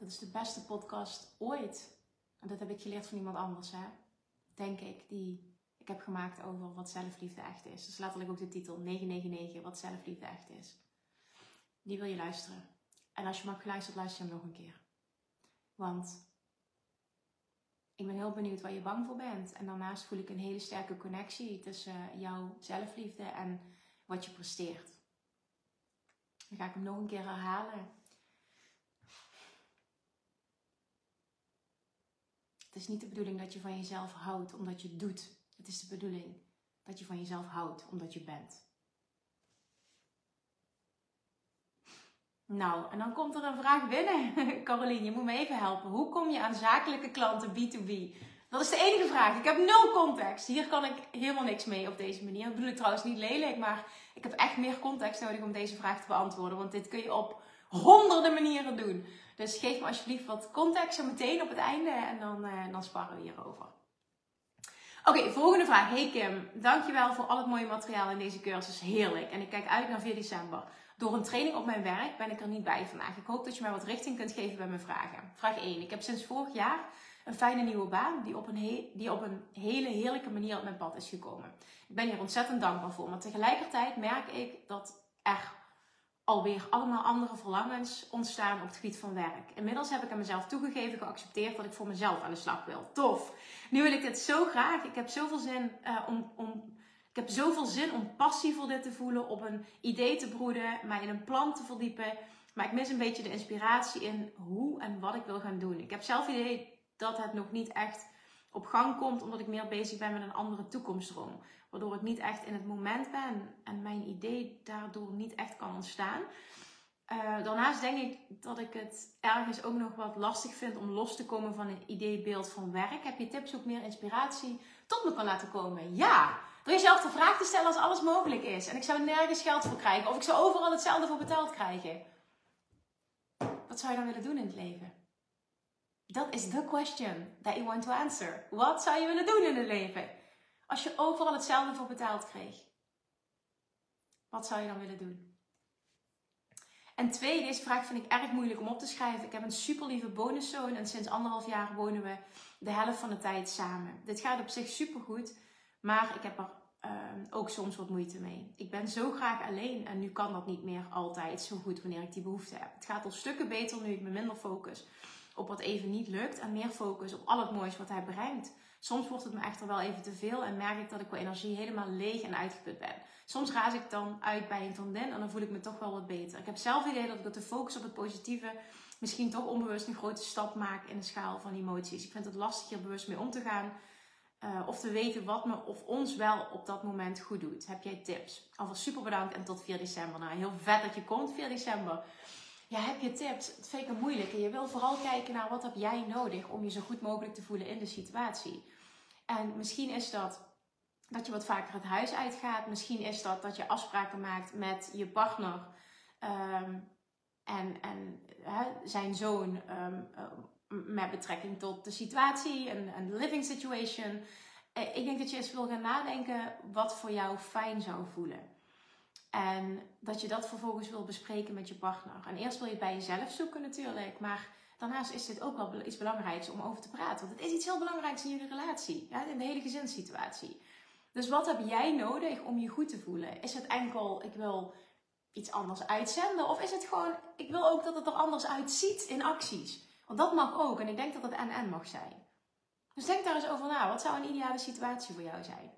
dat is de beste podcast ooit. En dat heb ik geleerd van iemand anders, hè. Denk ik, die ik heb gemaakt over wat zelfliefde echt is. Dus letterlijk ook de titel negen negen negen, wat zelfliefde echt is. Die wil je luisteren. En als je hem hebt geluisterd, luister je hem nog een keer. Want ik ben heel benieuwd waar je bang voor bent. En daarnaast voel ik een hele sterke connectie tussen jouw zelfliefde en wat je presteert. Dan ga ik hem nog een keer herhalen. Het is niet de bedoeling dat je van jezelf houdt omdat je het doet. Het is de bedoeling dat je van jezelf houdt omdat je bent. Nou, en dan komt er een vraag binnen. Caroline, je moet me even helpen. Hoe kom je aan zakelijke klanten B twee B? Dat is de enige vraag. Ik heb nul context. Hier kan ik helemaal niks mee op deze manier. Dat bedoel ik trouwens niet lelijk, maar ik heb echt meer context nodig om deze vraag te beantwoorden. Want dit kun je op honderden manieren doen. Dus geef me alsjeblieft wat context zo meteen op het einde en dan, uh, dan sparren we hierover. Oké, okay, volgende vraag. Hey Kim, dankjewel voor al het mooie materiaal in deze cursus. Heerlijk. En ik kijk uit naar vier december. Door een training op mijn werk ben ik er niet bij vandaag. Ik hoop dat je mij wat richting kunt geven bij mijn vragen. Vraag één. Ik heb sinds vorig jaar een fijne nieuwe baan die op een, he- die op een hele heerlijke manier op mijn pad is gekomen. Ik ben hier ontzettend dankbaar voor. Maar tegelijkertijd merk ik dat er alweer allemaal andere verlangens ontstaan op het gebied van werk. Inmiddels heb ik aan mezelf toegegeven, geaccepteerd dat ik voor mezelf aan de slag wil. Tof! Nu wil ik dit zo graag. Ik heb zoveel zin uh, om... om Ik heb zoveel zin om passie voor dit te voelen, op een idee te broeden, mij in een plan te verdiepen. Maar ik mis een beetje de inspiratie in hoe en wat ik wil gaan doen. Ik heb zelf het idee dat het nog niet echt op gang komt, omdat ik meer bezig ben met een andere toekomstdroom. Waardoor ik niet echt in het moment ben en mijn idee daardoor niet echt kan ontstaan. Uh, daarnaast denk ik dat ik het ergens ook nog wat lastig vind om los te komen van een ideebeeld van werk. Heb je tips ook meer inspiratie tot me kan laten komen? Ja! Door jezelf de vraag te stellen als alles mogelijk is. En ik zou nergens geld voor krijgen. Of ik zou overal hetzelfde voor betaald krijgen. Wat zou je dan willen doen in het leven? Dat is the question that you want to answer. Wat zou je willen doen in het leven? Als je overal hetzelfde voor betaald kreeg. Wat zou je dan willen doen? En twee, deze vraag vind ik erg moeilijk om op te schrijven. Ik heb een super lieve bonuszoon. En sinds anderhalf jaar wonen we de helft van de tijd samen. Dit gaat op zich super goed. Maar ik heb er uh, ook soms wat moeite mee. Ik ben zo graag alleen en nu kan dat niet meer altijd zo goed wanneer ik die behoefte heb. Het gaat al stukken beter nu ik me minder focus op wat even niet lukt en meer focus op al het moois wat hij brengt. Soms wordt het me echter wel even te veel en merk ik dat ik qua energie helemaal leeg en uitgeput ben. Soms raas ik dan uit bij een vriendin en dan voel ik me toch wel wat beter. Ik heb zelf het idee dat ik door te focussen op het positieve misschien toch onbewust een grote stap maak in de schaal van emoties. Ik vind het lastig hier bewust mee om te gaan. Uh, of te weten wat me of ons wel op dat moment goed doet. Heb jij tips? Alvast super bedankt en tot vier december. Nou, heel vet dat je komt, vier december. Ja, heb je tips? Dat vind ik een moeilijke. Je wil vooral kijken naar wat heb jij nodig om je zo goed mogelijk te voelen in de situatie. En misschien is dat dat je wat vaker het huis uitgaat. Misschien is dat dat je afspraken maakt met je partner. Um, en en uh, zijn zoon... Um, uh, met betrekking tot de situatie en, en de living situation. Ik denk dat je eens wil gaan nadenken wat voor jou fijn zou voelen. En dat je dat vervolgens wil bespreken met je partner. En eerst wil je het bij jezelf zoeken natuurlijk. Maar daarnaast is dit ook wel iets belangrijks om over te praten. Want het is iets heel belangrijks in jullie relatie. Ja, in de hele gezinssituatie. Dus wat heb jij nodig om je goed te voelen? Is het enkel, ik wil iets anders uitzenden? Of is het gewoon, ik wil ook dat het er anders uitziet in acties? Want dat mag ook. En ik denk dat het en-en mag zijn. Dus denk daar eens over na. Wat zou een ideale situatie voor jou zijn?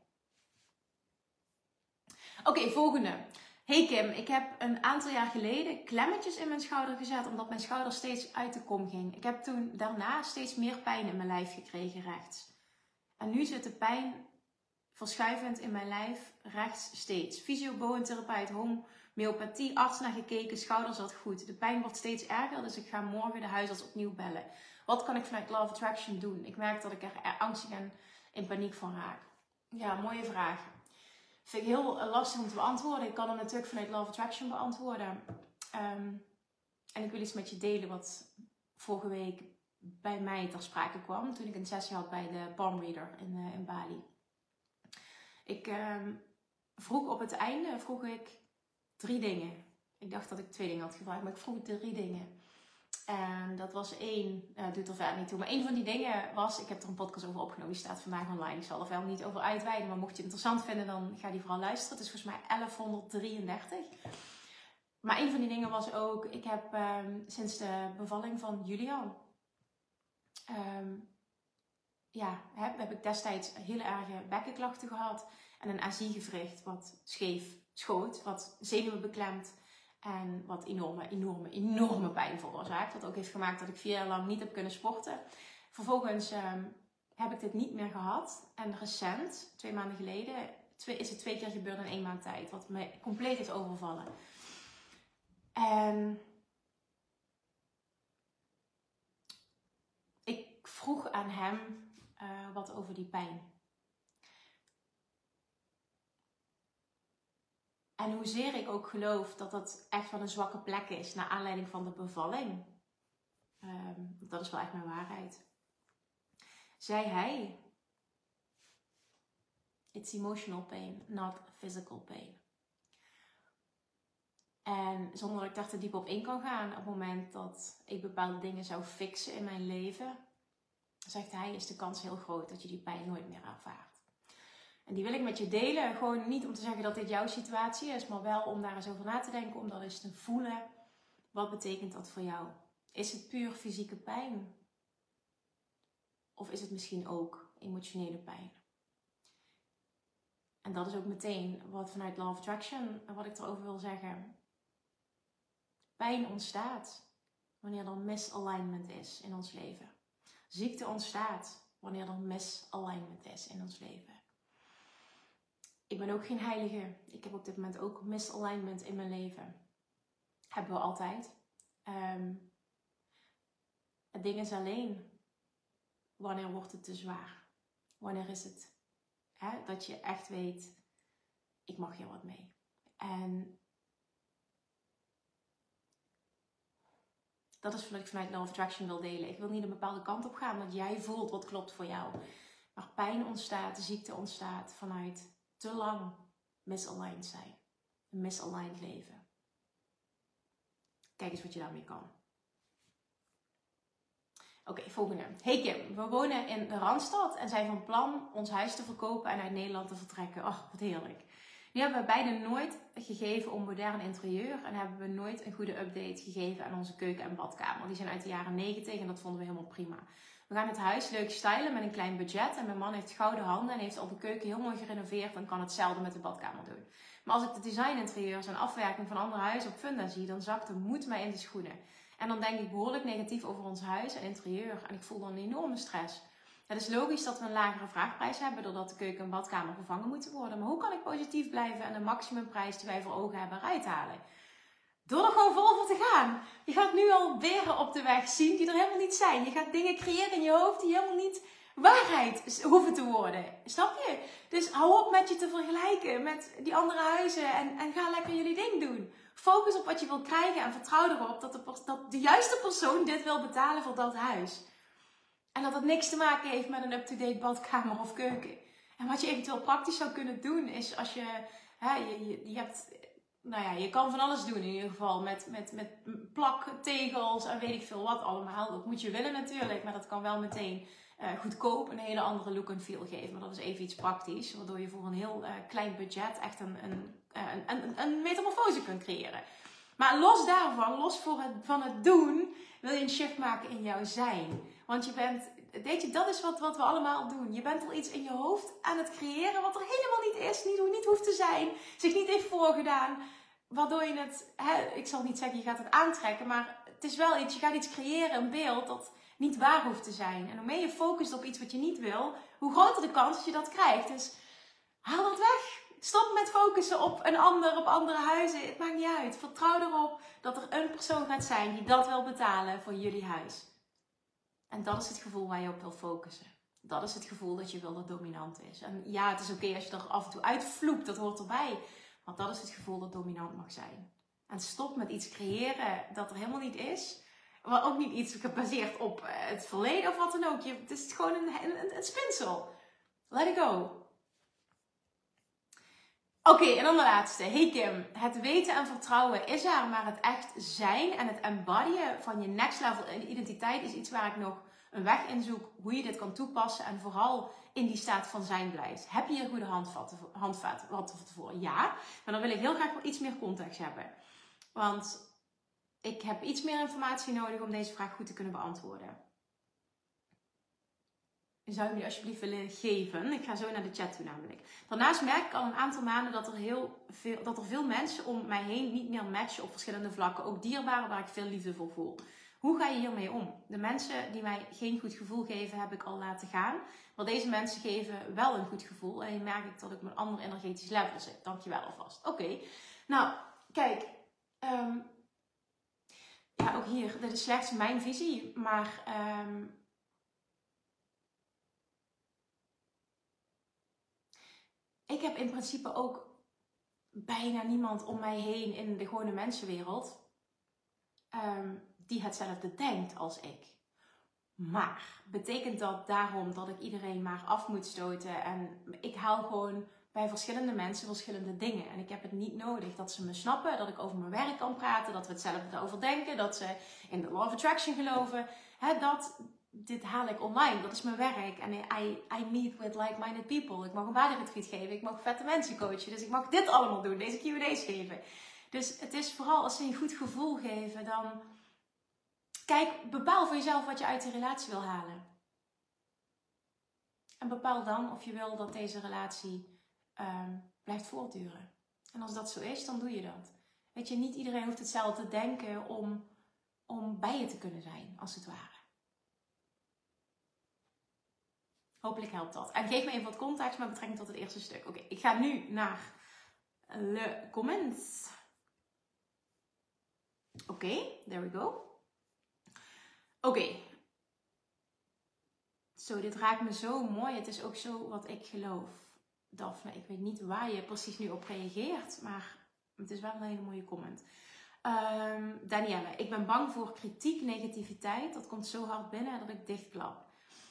Oké, okay, volgende. Hey Kim, ik heb een aantal jaar geleden klemmetjes in mijn schouder gezet. Omdat mijn schouder steeds uit de kom ging. Ik heb toen daarna steeds meer pijn in mijn lijf gekregen rechts. En nu zit de pijn verschuivend in mijn lijf rechts steeds. Fysio-boontherapeut, homeopathie, arts naar gekeken, schouder zat goed. De pijn wordt steeds erger, dus ik ga morgen de huisarts opnieuw bellen. Wat kan ik vanuit Law of Attraction doen? Ik merk dat ik er angstig en in paniek van raak. Ja, mooie vraag. Vind ik heel lastig om te beantwoorden. Ik kan hem natuurlijk vanuit Law of Attraction beantwoorden. Um, en ik wil iets met je delen wat vorige week bij mij ter sprake kwam. Toen ik een sessie had bij de Palm Reader in, uh, in Bali. Ik um, vroeg op het einde vroeg ik drie dingen. Ik dacht dat ik twee dingen had gevraagd, maar ik vroeg drie dingen. En dat was één, uh, doet er verder niet toe. Maar één van die dingen was, ik heb er een podcast over opgenomen. Die staat vandaag online. Ik zal er verder niet over uitweiden. Maar mocht je het interessant vinden, dan ga die vooral luisteren. Het is volgens mij elf drieëndertig. Maar een van die dingen was ook, ik heb um, sinds de bevalling van Julian... Um, ja, heb, heb ik destijds hele erge bekkenklachten gehad. En een A S I-gewricht wat scheef schoot. Wat zenuwen beklemt. En wat enorme, enorme, enorme pijn veroorzaakt. Wat ook heeft gemaakt dat ik vier jaar lang niet heb kunnen sporten. Vervolgens um, heb ik dit niet meer gehad. En recent, twee maanden geleden, twee, is het twee keer gebeurd in één maand tijd. Wat me compleet heeft overvallen. En ik vroeg aan hem uh, wat over die pijn. En hoezeer ik ook geloof dat dat echt wel een zwakke plek is naar aanleiding van de bevalling. Um, dat is wel echt mijn waarheid. Zei hij, it's emotional pain, not physical pain. En zonder dat ik daar te diep op in kan gaan, op het moment dat ik bepaalde dingen zou fixen in mijn leven, zegt hij, is de kans heel groot dat je die pijn nooit meer ervaart. En die wil ik met je delen. Gewoon niet om te zeggen dat dit jouw situatie is, maar wel om daar eens over na te denken. Om dat eens te voelen. Wat betekent dat voor jou? Is het puur fysieke pijn? Of is het misschien ook emotionele pijn? En dat is ook meteen wat vanuit Law of Attraction, wat ik erover wil zeggen. Pijn ontstaat wanneer er misalignment is in ons leven. Ziekte ontstaat wanneer er misalignment is in ons leven. Ik ben ook geen heilige. Ik heb op dit moment ook misalignment in mijn leven. Hebben we altijd. Um, het ding is alleen, wanneer wordt het te zwaar? Wanneer is het hè, dat je echt weet, ik mag hier wat mee. En dat is wat ik vanuit Law of Attraction wil delen. Ik wil niet een bepaalde kant op gaan, dat jij voelt wat klopt voor jou. Maar pijn ontstaat, ziekte ontstaat vanuit te lang misaligned zijn. Een misaligned leven. Kijk eens wat je daarmee kan. Oké, okay, volgende. Hey Kim, we wonen in de Randstad en zijn van plan ons huis te verkopen en uit Nederland te vertrekken. Oh, wat heerlijk. Nu hebben we beide nooit gegeven om modern interieur en hebben we nooit een goede update gegeven aan onze keuken en badkamer. Die zijn uit de jaren negentig en dat vonden we helemaal prima. We gaan het huis leuk stylen met een klein budget. En mijn man heeft gouden handen en heeft al de keuken heel mooi gerenoveerd. En kan hetzelfde met de badkamer doen. Maar als ik de designinterieurs en afwerking van andere huizen op Funda zie, dan zakt de moed mij in de schoenen. En dan denk ik behoorlijk negatief over ons huis en interieur. En ik voel dan een enorme stress. Het is logisch dat we een lagere vraagprijs hebben, doordat de keuken en badkamer vervangen moeten worden. Maar hoe kan ik positief blijven en de maximumprijs die wij voor ogen hebben eruit halen? Door er gewoon vol voor te gaan. Je gaat nu al beren op de weg zien die er helemaal niet zijn. Je gaat dingen creëren in je hoofd die helemaal niet waarheid hoeven te worden. Snap je? Dus hou op met je te vergelijken met die andere huizen en, en ga lekker jullie ding doen. Focus op wat je wil krijgen en vertrouw erop dat de, dat de juiste persoon dit wil betalen voor dat huis. En dat het niks te maken heeft met een up-to-date badkamer of keuken. En wat je eventueel praktisch zou kunnen doen is als je, hè, je, je, je hebt... Nou ja, je kan van alles doen in ieder geval. Met, met, met plak, tegels en weet ik veel wat allemaal. Dat moet je willen natuurlijk. Maar dat kan wel meteen uh, goedkoop een hele andere look en feel geven. Maar dat is even iets praktisch. Waardoor je voor een heel uh, klein budget echt een, een, een, een, een metamorfose kunt creëren. Maar los daarvan, los voor het, van het doen, wil je een shift maken in jouw zijn. Want je bent, weet je, dat is wat, wat we allemaal doen. Je bent al iets in je hoofd aan het creëren wat er helemaal niet is. Niet, niet hoeft te zijn. Zich niet heeft voorgedaan. Waardoor je het, hè, ik zal niet zeggen je gaat het aantrekken. Maar het is wel iets, je gaat iets creëren, een beeld dat niet waar hoeft te zijn. En hoe meer je focust op iets wat je niet wil, hoe groter de kans dat je dat krijgt. Dus haal dat weg. Stop met focussen op een ander, op andere huizen. Het maakt niet uit. Vertrouw erop dat er een persoon gaat zijn die dat wil betalen voor jullie huis. En dat is het gevoel waar je op wil focussen. Dat is het gevoel dat je wil dat dominant is. En ja, het is oké okay als je er af en toe uitvloept. Dat hoort erbij. Want dat is het gevoel dat dominant mag zijn. En stop met iets creëren dat er helemaal niet is. Maar ook niet iets gebaseerd op het verleden of wat dan ook. Je, het is gewoon een, een, een spinsel. Let it go. Oké, okay, en dan de laatste. Hey Kim, het weten en vertrouwen is er, maar het echt zijn en het embodyen van je next level identiteit is iets waar ik nog een weg in zoek hoe je dit kan toepassen en vooral in die staat van zijn blijft. Heb je hier goede handvatten, handvatten voor? Ja, maar dan wil ik heel graag wel iets meer context hebben. Want ik heb iets meer informatie nodig om deze vraag goed te kunnen beantwoorden. Zou je me die alsjeblieft willen geven? Ik ga zo naar de chat toe namelijk. Daarnaast merk ik al een aantal maanden dat er, heel veel, dat er veel mensen om mij heen niet meer matchen op verschillende vlakken. Ook dierbaren waar ik veel liefde voor voel. Hoe ga je hiermee om? De mensen die mij geen goed gevoel geven, heb ik al laten gaan. Maar deze mensen geven wel een goed gevoel. En dan merk ik dat ik op een ander energetisch level zit. Dankjewel alvast. Oké. Okay. Nou, kijk. Um, ja, ook hier. Dit is slechts mijn visie. Maar... Um, Ik heb in principe ook bijna niemand om mij heen in de gewone mensenwereld um, die hetzelfde denkt als ik. Maar betekent dat daarom dat ik iedereen maar af moet stoten? En ik haal gewoon bij verschillende mensen verschillende dingen. En ik heb het niet nodig dat ze me snappen, dat ik over mijn werk kan praten, dat we hetzelfde over denken, dat ze in de law of attraction geloven. He, dat... Dit haal ik online, dat is mijn werk. En I, I meet with like-minded people. Ik mag een waarderetreat geven, ik mag vette mensen coachen. Dus ik mag dit allemaal doen, deze Q en A's geven. Dus het is vooral als ze een goed gevoel geven, dan... Kijk, bepaal voor jezelf wat je uit die relatie wil halen. En bepaal dan of je wil dat deze relatie um, blijft voortduren. En als dat zo is, dan doe je dat. Weet je, niet iedereen hoeft hetzelfde te denken om, om bij je te kunnen zijn, als het ware. Hopelijk helpt dat. En geef me even wat context met betrekking tot het eerste stuk. Oké, okay, ik ga nu naar le comments. Oké, okay, there we go. Oké. Okay. Zo, dit raakt me zo mooi. Het is ook zo wat ik geloof. Daphne, ik weet niet waar je precies nu op reageert. Maar het is wel een hele mooie comment. Um, Danielle, ik ben bang voor kritiek, negativiteit. Dat komt zo hard binnen dat ik dichtklap.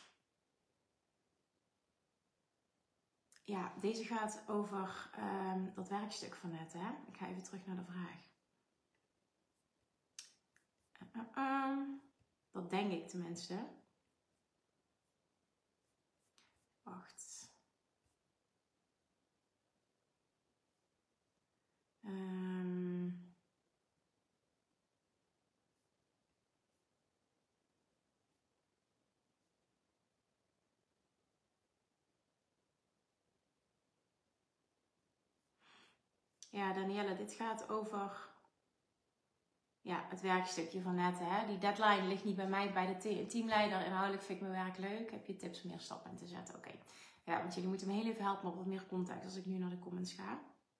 Ja, deze gaat over um, dat werkstuk van net. Hè? Ik ga even terug naar de vraag. Uh, uh, uh. Dat denk ik tenminste. Wacht. Um. Ja, Danielle, dit gaat over ja, het werkstukje van net. Hè? Die deadline ligt niet bij mij, bij de te- teamleider. Inhoudelijk vind ik mijn werk leuk. Heb je tips om meer stappen in te zetten? Oké. Okay. Ja, want jullie moeten me heel even helpen op wat meer context als ik nu naar de comments ga.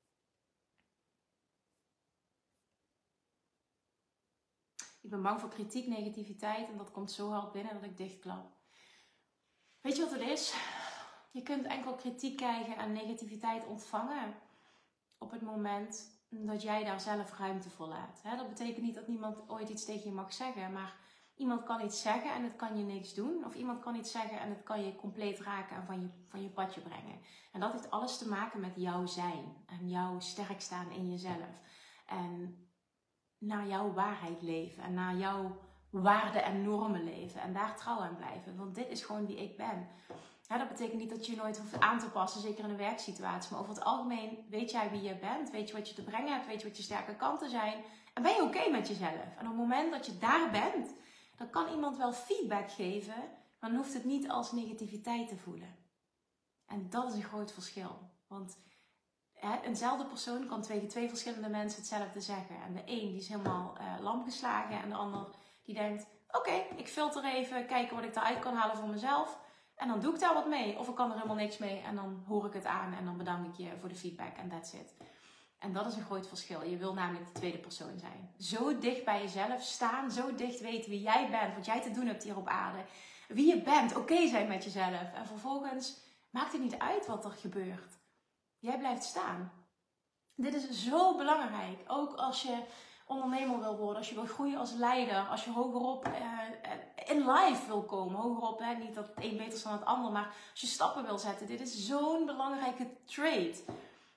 Ik ben bang voor kritiek, negativiteit en dat komt zo hard binnen dat ik dichtklap. Weet je wat het is? Je kunt enkel kritiek krijgen en negativiteit ontvangen op het moment dat jij daar zelf ruimte voor laat. Dat betekent niet dat niemand ooit iets tegen je mag zeggen, maar iemand kan iets zeggen en het kan je niks doen. Of iemand kan iets zeggen en het kan je compleet raken en van je, van je padje brengen. En dat heeft alles te maken met jouw zijn en jouw sterk staan in jezelf. En naar jouw waarheid leven en naar jouw waarden en normen leven. En daar trouw aan blijven, want dit is gewoon wie ik ben. Ja, dat betekent niet dat je je nooit hoeft aan te passen, zeker in een werksituatie. Maar over het algemeen weet jij wie je bent, weet je wat je te brengen hebt, weet je wat je sterke kanten zijn. En ben je oké okay met jezelf. En op het moment dat je daar bent, dan kan iemand wel feedback geven, maar dan hoeft het niet als negativiteit te voelen. En dat is een groot verschil. Want hè, eenzelfde persoon kan tegen twee verschillende mensen hetzelfde zeggen. En de een die is helemaal uh, lam geslagen en de ander die denkt, oké, okay, ik filter even, kijken wat ik eruit kan halen voor mezelf. En dan doe ik daar wat mee. Of ik kan er helemaal niks mee. En dan hoor ik het aan. En dan bedank ik je voor de feedback. En that's it. En dat is een groot verschil. Je wil namelijk de tweede persoon zijn. Zo dicht bij jezelf staan. Zo dicht weten wie jij bent. Wat jij te doen hebt hier op aarde. Wie je bent. Oké okay zijn met jezelf. En vervolgens maakt het niet uit wat er gebeurt. Jij blijft staan. Dit is zo belangrijk. Ook als je ondernemer wil worden, als je wil groeien als leider, als je hogerop uh, in life wil komen. Hogerop, hè? Niet dat het een beter is dan het ander, maar als je stappen wil zetten. Dit is zo'n belangrijke trait.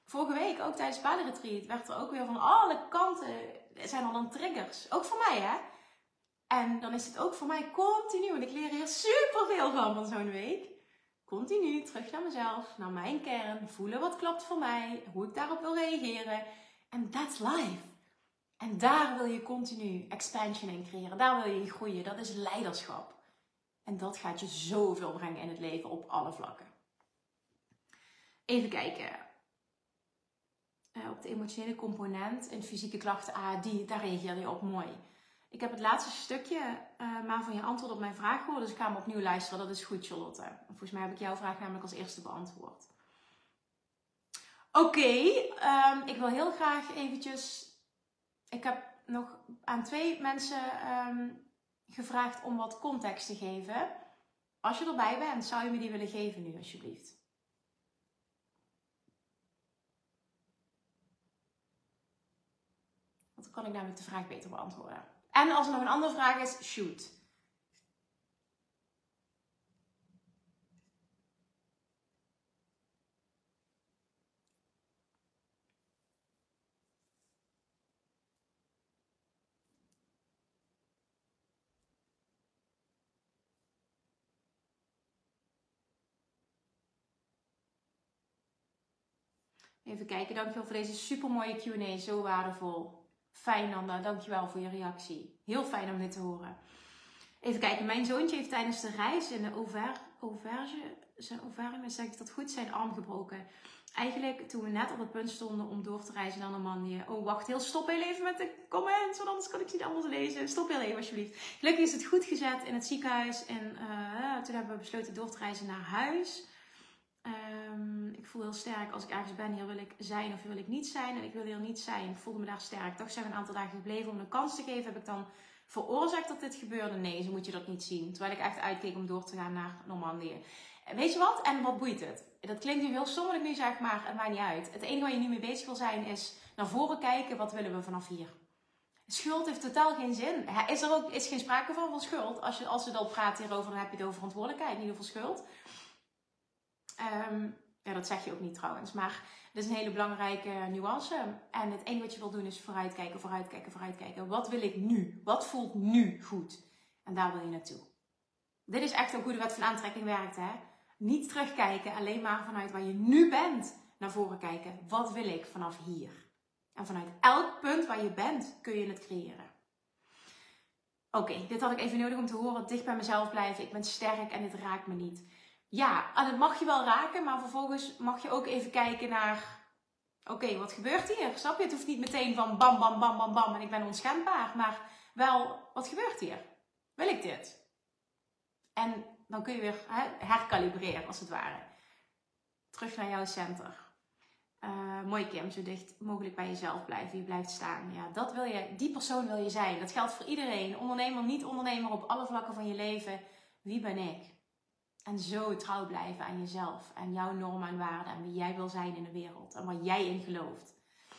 Vorige week, ook tijdens paardenretreat, werd er ook weer van alle kanten, zijn er dan triggers. Ook voor mij, hè. En dan is het ook voor mij continu, en ik leer hier superveel van van zo'n week. Continu terug naar mezelf, naar mijn kern, voelen wat klopt voor mij, hoe ik daarop wil reageren. En that's life. En daar wil je continu expansion in creëren, daar wil je groeien. Dat is leiderschap. En dat gaat je zoveel brengen in het leven op alle vlakken. Even kijken. Uh, op de emotionele component in fysieke klachten, ah, die, daar reageer je op mooi. Ik heb het laatste stukje uh, maar van je antwoord op mijn vraag gehoord, dus ik ga hem opnieuw luisteren. Dat is goed, Charlotte. Volgens mij heb ik jouw vraag namelijk als eerste beantwoord. Oké, okay, um, ik wil heel graag eventjes... Ik heb nog aan twee mensen um, gevraagd om wat context te geven. Als je erbij bent, zou je me die willen geven nu, alsjeblieft? Want dan kan ik namelijk de vraag beter beantwoorden. En als er nog een andere vraag is, shoot. Even kijken, dankjewel voor deze supermooie Q en A, zo waardevol. Fijn, Nanda, dankjewel voor je reactie. Heel fijn om dit te horen. Even kijken, mijn zoontje heeft tijdens de reis in de auver, auverge, zijn auvergne, zeg ik dat goed, zijn arm gebroken. Eigenlijk toen we net op het punt stonden om door te reizen naar Normandië. Oh, wacht, heel stop heel even met de comments, want anders kan ik niet anders lezen. Stop heel even alsjeblieft. Gelukkig is het goed gezet in het ziekenhuis en uh, toen hebben we besloten door te reizen naar huis. Um, ik voel heel sterk, als ik ergens ben, hier wil ik zijn of hier wil ik niet zijn. En ik wil hier niet zijn. Ik voelde me daar sterk. Toch zijn we een aantal dagen gebleven om een kans te geven. Heb ik dan veroorzaakt dat dit gebeurde? Nee, zo moet je dat niet zien. Terwijl ik echt uitkeek om door te gaan naar Normandië. Weet je wat? En wat boeit het? Dat klinkt nu heel stom wat ik nu zeg, maar het maakt niet uit. Het enige waar je nu mee bezig wil zijn is naar voren kijken. Wat willen we vanaf hier? Schuld heeft totaal geen zin. Is er ook is geen sprake van van schuld? Als, je, als we dan praten hierover, dan heb je het over verantwoordelijkheid, niet over schuld. Um, ja, dat zeg je ook niet trouwens. Maar dat is een hele belangrijke nuance. En het enige wat je wil doen is vooruitkijken, vooruitkijken, vooruitkijken. Wat wil ik nu? Wat voelt nu goed? En daar wil je naartoe. Dit is echt ook hoe de wet van aantrekking werkt, hè? Niet terugkijken, alleen maar vanuit waar je nu bent naar voren kijken. Wat wil ik vanaf hier? En vanuit elk punt waar je bent, kun je het creëren. Oké, okay, dit had ik even nodig om te horen. Dicht bij mezelf blijven. Ik ben sterk en dit raakt me niet. Ja, en het mag je wel raken, maar vervolgens mag je ook even kijken naar... Oké, okay, wat gebeurt hier? Snap je? Het hoeft niet meteen van bam, bam, bam, bam, bam en ik ben onschendbaar. Maar wel, wat gebeurt hier? Wil ik dit? En dan kun je weer hè, herkalibreren, als het ware. Terug naar jouw center. Uh, mooi, Kim, zo dicht mogelijk bij jezelf blijven. Je blijft staan. Ja, dat wil je, die persoon wil je zijn. Dat geldt voor iedereen. Ondernemer, niet ondernemer, op alle vlakken van je leven. Wie ben ik? En zo trouw blijven aan jezelf. En jouw normen en waarden. En wie jij wil zijn in de wereld. En waar jij in gelooft.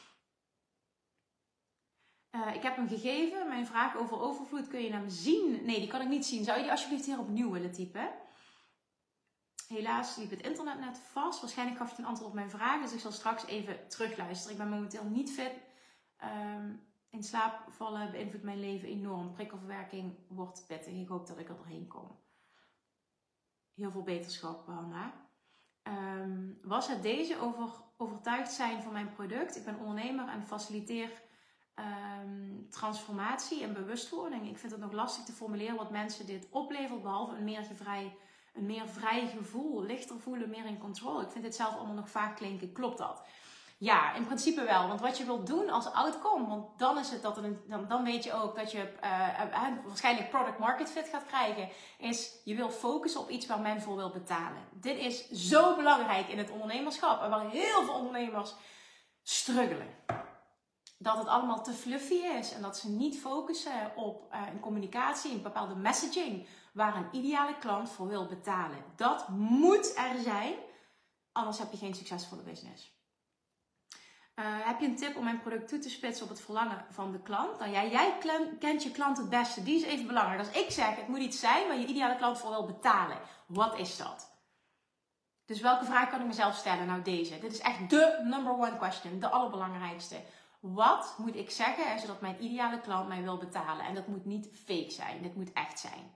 Uh, ik heb hem gegeven. Mijn vraag over overvloed. Kun je hem zien? Nee, die kan ik niet zien. Zou je die alsjeblieft hier opnieuw willen typen? Helaas liep het internet net vast. Waarschijnlijk gaf je een antwoord op mijn vraag. Dus ik zal straks even terugluisteren. Ik ben momenteel niet fit. Um, in slaap vallen beïnvloedt mijn leven enorm. Prikkelverwerking wordt pittig. Ik hoop dat ik er doorheen kom. Heel veel beterschap, Hanna. Um, was het deze over overtuigd zijn van mijn product? Ik ben ondernemer en faciliteer um, transformatie en bewustwording. Ik vind het nog lastig te formuleren wat mensen dit oplevert. Behalve een meer vrij, een meer vrij gevoel. Lichter voelen, meer in control. Ik vind dit zelf allemaal nog vaak klinken. Klopt dat? Ja, in principe wel. Want wat je wilt doen als outcome, want dan is het dat een, dan, dan weet je ook dat je uh, uh, waarschijnlijk product market fit gaat krijgen, is je wil focussen op iets waar men voor wil betalen. Dit is zo belangrijk in het ondernemerschap en waar heel veel ondernemers struggelen. Dat het allemaal te fluffy is en dat ze niet focussen op uh, een communicatie, een bepaalde messaging waar een ideale klant voor wil betalen. Dat moet er zijn, anders heb je geen succesvolle business. Uh, heb je een tip om mijn product toe te spitsen op het verlangen van de klant? Nou ja, jij kent je klant het beste. Die is even belangrijk. Als ik zeg, het moet iets zijn waar je ideale klant voor wil betalen. Wat is dat? Dus welke vraag kan ik mezelf stellen? Nou deze. Dit is echt de number one question. De allerbelangrijkste. Wat moet ik zeggen zodat mijn ideale klant mij wil betalen? En dat moet niet fake zijn. Dit moet echt zijn.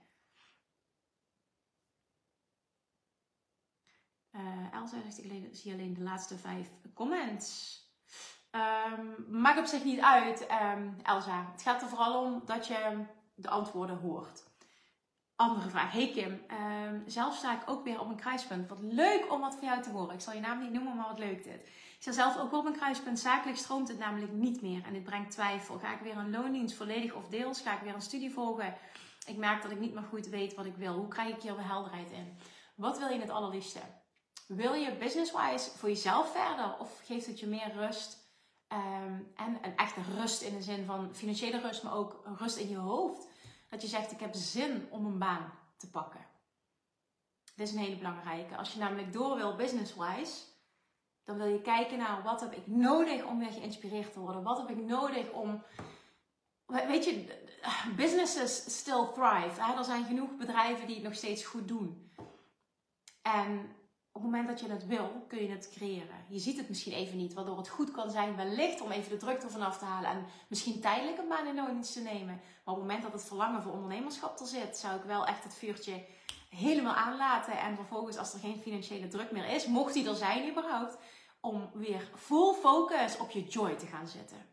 Uh, Elsa zegt, ik zie alleen de laatste vijf comments. Um, maakt op zich niet uit, um, Elsa. Het gaat er vooral om dat je de antwoorden hoort. Andere vraag. Hey Kim, um, zelf sta ik ook weer op een kruispunt. Wat leuk om wat van jou te horen. Ik zal je naam niet noemen, maar wat leuk dit. Ik sta zelf ook weer op een kruispunt. Zakelijk stroomt het namelijk niet meer. En dit brengt twijfel. Ga ik weer een loondienst volledig of deels? Ga ik weer een studie volgen? Ik merk dat ik niet meer goed weet wat ik wil. Hoe krijg ik hier de helderheid in? Wat wil je het allerliefste? Wil je business-wise voor jezelf verder? Of geeft het je meer rust? Um, en een echte rust in de zin van financiële rust, maar ook een rust in je hoofd. Dat je zegt, ik heb zin om een baan te pakken. Dit is een hele belangrijke. Als je namelijk door wil business-wise, dan wil je kijken naar wat heb ik nodig om weer geïnspireerd te worden. Wat heb ik nodig om... Weet je, businesses still thrive. Hè? Er zijn genoeg bedrijven die het nog steeds goed doen. En op het moment dat je het wil, kun je het creëren. Je ziet het misschien even niet, waardoor het goed kan zijn wellicht om even de druk ervan af te halen en misschien tijdelijk een baan in loondienst te nemen. Maar op het moment dat het verlangen voor ondernemerschap er zit, zou ik wel echt het vuurtje helemaal aanlaten. En vervolgens, als er geen financiële druk meer is, mocht die er zijn überhaupt, om weer full focus op je joy te gaan zitten.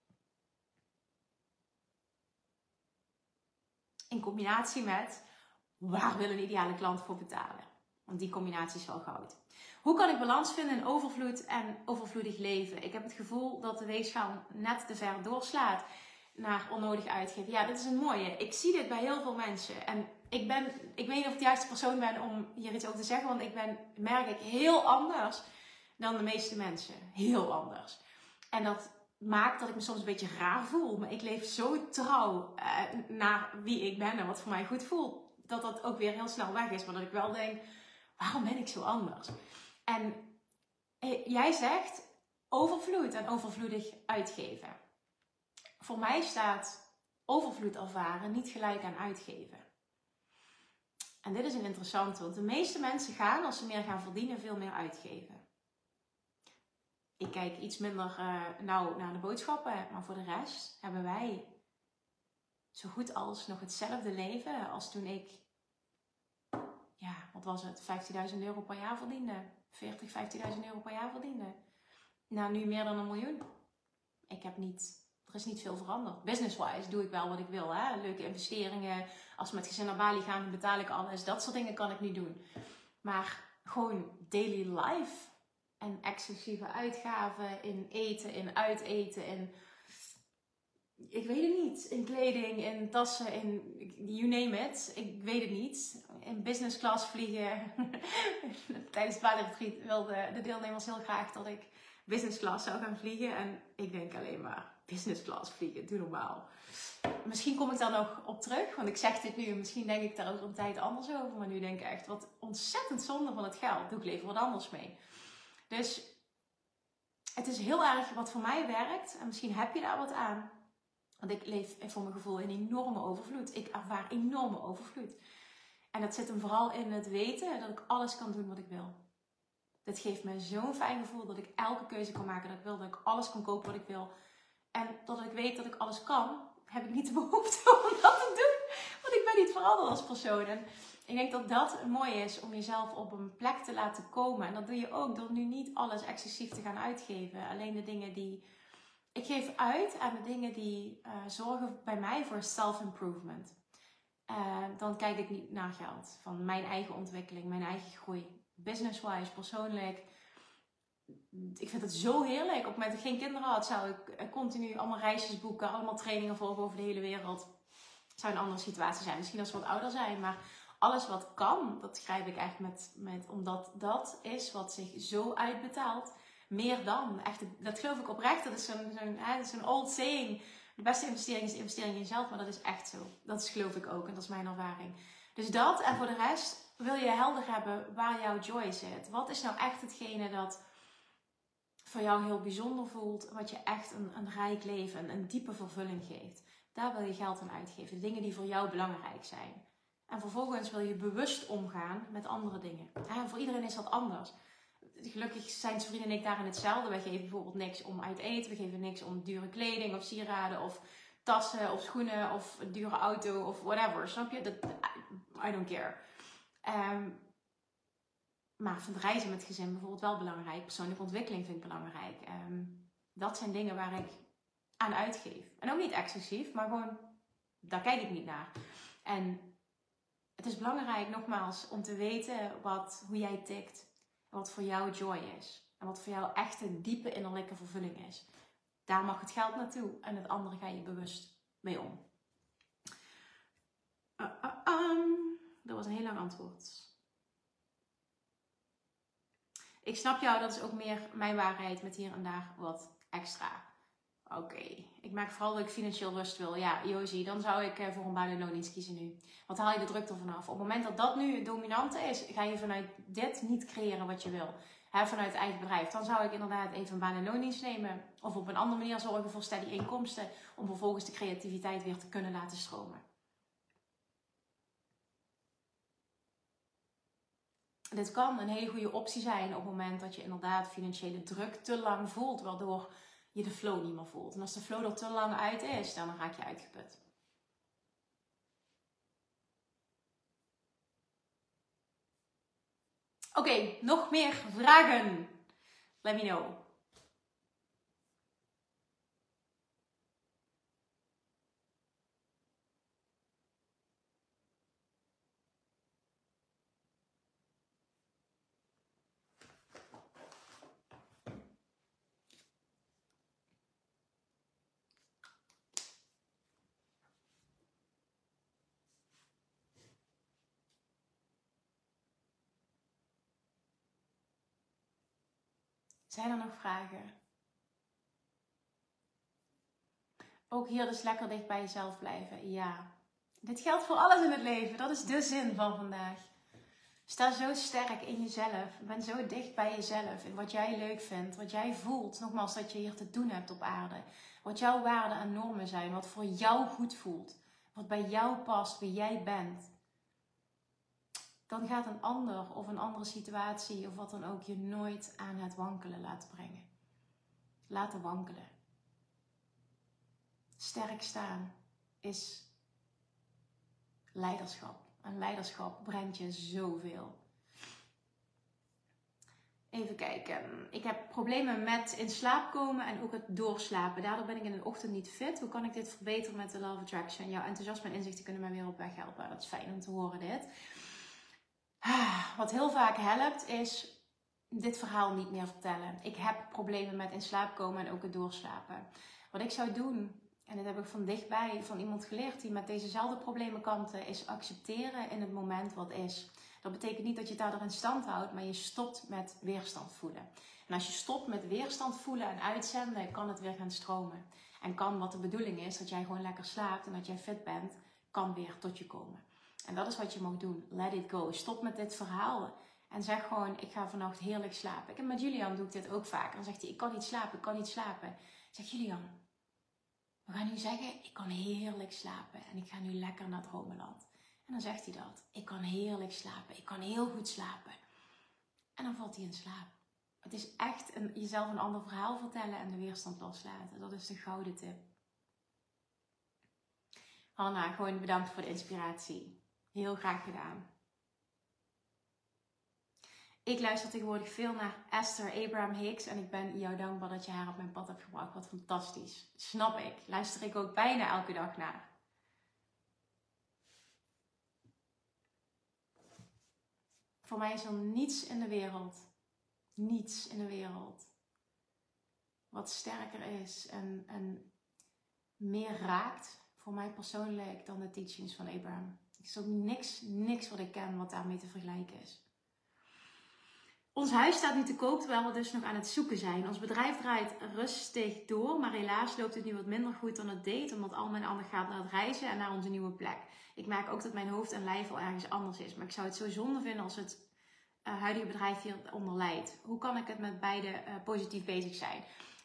In combinatie met, waar wil een ideale klant voor betalen? Want die combinatie is wel goud. Hoe kan ik balans vinden in overvloed en overvloedig leven? Ik heb het gevoel dat de weegschaal net te ver doorslaat naar onnodig uitgeven. Ja, dit is een mooie. Ik zie dit bij heel veel mensen. En ik ben, ik weet niet of ik de juiste persoon ben om hier iets over te zeggen. Want ik ben, merk ik, heel anders dan de meeste mensen. Heel anders. En dat maakt dat ik me soms een beetje raar voel. Maar ik leef zo trouw uh, naar wie ik ben en wat voor mij goed voelt. Dat dat ook weer heel snel weg is. Maar dat ik wel denk, waarom ben ik zo anders? En jij zegt overvloed en overvloedig uitgeven. Voor mij staat overvloed ervaren niet gelijk aan uitgeven. En dit is een interessante, want de meeste mensen gaan, als ze meer gaan verdienen, veel meer uitgeven. Ik kijk iets minder uh, nauw naar de boodschappen, maar voor de rest hebben wij zo goed als nog hetzelfde leven als toen ik, ja, wat was het, vijftienduizend euro per jaar verdiende. veertig, vijftienduizend euro per jaar verdiende. Nou, nu meer dan een miljoen. Ik heb niet, er is niet veel veranderd. Business-wise doe ik wel wat ik wil. Hè? Leuke investeringen. Als we met gezin naar Bali gaan, dan betaal ik alles. Dat soort dingen kan ik niet doen. Maar gewoon daily life. En excessieve uitgaven in eten, in uiteten, in... Ik weet het niet. In kleding, in tassen, in... You name it. Ik weet het niet. In business class vliegen. Tijdens het Bali Retreat wilden de deelnemers heel graag dat ik business class zou gaan vliegen. En ik denk alleen maar, business class vliegen, doe normaal. Misschien kom ik daar nog op terug. Want ik zeg dit nu en misschien denk ik daar over een tijd anders over. Maar nu denk ik echt, wat ontzettend zonde van het geld. Doe ik liever wat anders mee. Dus het is heel erg wat voor mij werkt. En misschien heb je daar wat aan. Want ik leef voor mijn gevoel in enorme overvloed. Ik ervaar enorme overvloed. En dat zit hem vooral in het weten dat ik alles kan doen wat ik wil. Dit geeft me zo'n fijn gevoel dat ik elke keuze kan maken dat ik wil. Dat ik alles kan kopen wat ik wil. En doordat ik weet dat ik alles kan, heb ik niet de behoefte om dat te doen. Want ik ben niet veranderd als persoon. En ik denk dat dat mooi is om jezelf op een plek te laten komen. En dat doe je ook door nu niet alles excessief te gaan uitgeven. Alleen de dingen die... Ik geef uit aan de dingen die uh, zorgen bij mij voor self-improvement. Uh, dan kijk ik niet naar geld. Van mijn eigen ontwikkeling, mijn eigen groei. Business-wise, persoonlijk. Ik vind het zo heerlijk. Op het moment dat ik geen kinderen had, zou ik continu allemaal reisjes boeken. Allemaal trainingen volgen over de hele wereld. Het zou een andere situatie zijn. Misschien als we wat ouder zijn. Maar alles wat kan, dat schrijf ik echt met, met... Omdat dat is wat zich zo uitbetaalt. Meer dan. Echt, dat geloof ik oprecht. Dat is zo'n, zo'n, hè, dat is zo'n old saying. De beste investering is de investering in jezelf. Maar dat is echt zo. Dat is, geloof ik ook. En dat is mijn ervaring. Dus dat. En voor de rest wil je helder hebben waar jouw joy zit. Wat is nou echt hetgene dat voor jou heel bijzonder voelt. Wat je echt een, een rijk leven, een, een diepe vervulling geeft. Daar wil je geld aan uitgeven. De dingen die voor jou belangrijk zijn. En vervolgens wil je bewust omgaan met andere dingen. En voor iedereen is dat anders. Gelukkig zijn zijn vrienden en ik daarin hetzelfde. Wij geven bijvoorbeeld niks om uit eten. We geven niks om dure kleding of sieraden of tassen of schoenen of een dure auto of whatever. Snap je? Dat, I don't care. Um, maar ik vind reizen met gezin bijvoorbeeld wel belangrijk. Persoonlijke ontwikkeling vind ik belangrijk. Um, dat zijn dingen waar ik aan uitgeef. En ook niet excessief, maar gewoon, daar kijk ik niet naar. En het is belangrijk, nogmaals, om te weten wat, hoe jij tikt. En wat voor jou joy is. En wat voor jou echt een diepe innerlijke vervulling is. Daar mag het geld naartoe. En het andere ga je bewust mee om. Uh, uh, um. Dat was een heel lang antwoord. Ik snap jou, dat is ook meer mijn waarheid met hier en daar wat extra. Oké, okay. Ik merk vooral dat ik financieel rust wil. Ja, Josie, dan zou ik voor een baan en loondienst kiezen nu. Wat haal je de druk er vanaf? Op het moment dat dat nu het dominante is, ga je vanuit dit niet creëren wat je wil. He, vanuit het eigen bedrijf. Dan zou ik inderdaad even een baan en loondienst nemen. Of op een andere manier zorgen voor steady inkomsten. Om vervolgens de creativiteit weer te kunnen laten stromen. Dit kan een hele goede optie zijn op het moment dat je inderdaad financiële druk te lang voelt. Waardoor je de flow niet meer voelt. En als de flow er te lang uit is, dan raak je uitgeput. Oké, okay, nog meer vragen? Let me know. Zijn er nog vragen? Ook hier dus lekker dicht bij jezelf blijven. Ja. Dit geldt voor alles in het leven. Dat is de zin van vandaag. Sta zo sterk in jezelf. Ben zo dicht bij jezelf. In wat jij leuk vindt. Wat jij voelt. Nogmaals, dat je hier te doen hebt op aarde. Wat jouw waarden en normen zijn. Wat voor jou goed voelt. Wat bij jou past. Wie jij bent. Dan gaat een ander of een andere situatie of wat dan ook je nooit aan het wankelen laten brengen. Laten wankelen. Sterk staan is leiderschap. En leiderschap brengt je zoveel. Even kijken. Ik heb problemen met in slaap komen en ook het doorslapen. Daardoor ben ik in de ochtend niet fit. Hoe kan ik dit verbeteren met de Law of Attraction? Jouw enthousiasme en inzichten kunnen mij weer op weg helpen. Dat is fijn om te horen dit. Wat heel vaak helpt is dit verhaal niet meer vertellen. Ik heb problemen met in slaap komen en ook het doorslapen. Wat ik zou doen, en dit heb ik van dichtbij van iemand geleerd die met dezezelfde problemen kampte, is accepteren in het moment wat is. Dat betekent niet dat je het daardoor in stand houdt, maar je stopt met weerstand voelen. En als je stopt met weerstand voelen en uitzenden, kan het weer gaan stromen. En kan wat de bedoeling is, dat jij gewoon lekker slaapt en dat jij fit bent, kan weer tot je komen. En dat is wat je mag doen. Let it go. Stop met dit verhaal. En zeg gewoon, ik ga vannacht heerlijk slapen. Ik heb met Julian doe ik dit ook vaak. Dan zegt hij, ik kan niet slapen, ik kan niet slapen. Ik zeg, Julian, we gaan nu zeggen, ik kan heerlijk slapen. En ik ga nu lekker naar Dromenland. En dan zegt hij dat. Ik kan heerlijk slapen. Ik kan heel goed slapen. En dan valt hij in slaap. Het is echt een, jezelf een ander verhaal vertellen en de weerstand loslaten. Dat is de gouden tip. Hanna, gewoon bedankt voor de inspiratie. Heel graag gedaan. Ik luister tegenwoordig veel naar Esther Abraham Hicks. En ik ben jou dankbaar dat je haar op mijn pad hebt gebracht. Wat fantastisch. Snap ik. Luister ik ook bijna elke dag naar. Voor mij is er niets in de wereld. Niets in de wereld. Wat sterker is en, en meer raakt. Voor mij persoonlijk dan de teachings van Abraham. Er is ook niks, niks wat ik ken wat daarmee te vergelijken is. Ons huis staat nu te koop terwijl we dus nog aan het zoeken zijn. Ons bedrijf draait rustig door, maar helaas loopt het nu wat minder goed dan het deed. Omdat al mijn aandacht gaat naar het reizen en naar onze nieuwe plek. Ik merk ook dat mijn hoofd en lijf al ergens anders is. Maar ik zou het zo zonde vinden als het uh, huidige bedrijf hieronder leidt. Hoe kan ik het met beide uh, positief bezig zijn?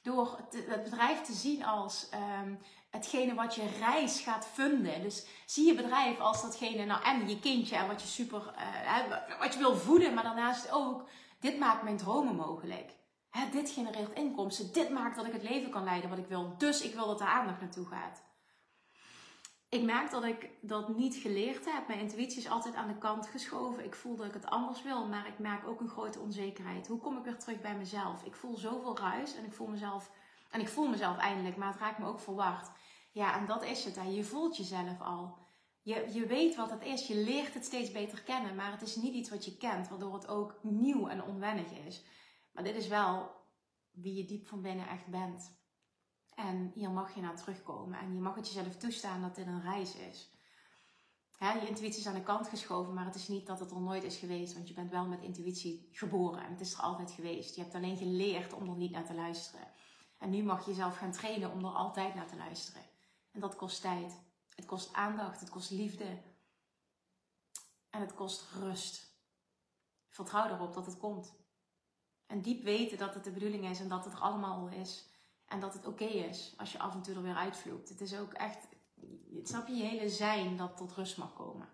Door het, het bedrijf te zien als um, hetgene wat je reis gaat funden. Dus zie je bedrijf als datgene, nou en je kindje en wat je super, uh, wat je wil voeden. Maar daarnaast ook, dit maakt mijn dromen mogelijk. Hè, dit genereert inkomsten. Dit maakt dat ik het leven kan leiden wat ik wil. Dus ik wil dat de aandacht naartoe gaat. Ik merk dat ik dat niet geleerd heb. Mijn intuïtie is altijd aan de kant geschoven. Ik voel dat ik het anders wil, maar ik merk ook een grote onzekerheid. Hoe kom ik weer terug bij mezelf? Ik voel zoveel ruis en ik voel mezelf, en ik voel mezelf eindelijk, maar het raakt me ook verward. Ja, en dat is het. Hè. Je voelt jezelf al. Je, je weet wat het is. Je leert het steeds beter kennen, maar het is niet iets wat je kent, waardoor het ook nieuw en onwennig is. Maar dit is wel wie je diep van binnen echt bent. En hier mag je naar terugkomen. En je mag het jezelf toestaan dat dit een reis is. Hè, je intuïtie is aan de kant geschoven, maar het is niet dat het er nooit is geweest. Want je bent wel met intuïtie geboren. En het is er altijd geweest. Je hebt alleen geleerd om er niet naar te luisteren. En nu mag je jezelf gaan trainen om er altijd naar te luisteren. En dat kost tijd. Het kost aandacht. Het kost liefde. En het kost rust. Vertrouw erop dat het komt. En diep weten dat het de bedoeling is en dat het er allemaal al is. En dat het oké is als je af en toe er weer uitvloept. Het is ook echt, snap je, je hele zijn dat tot rust mag komen.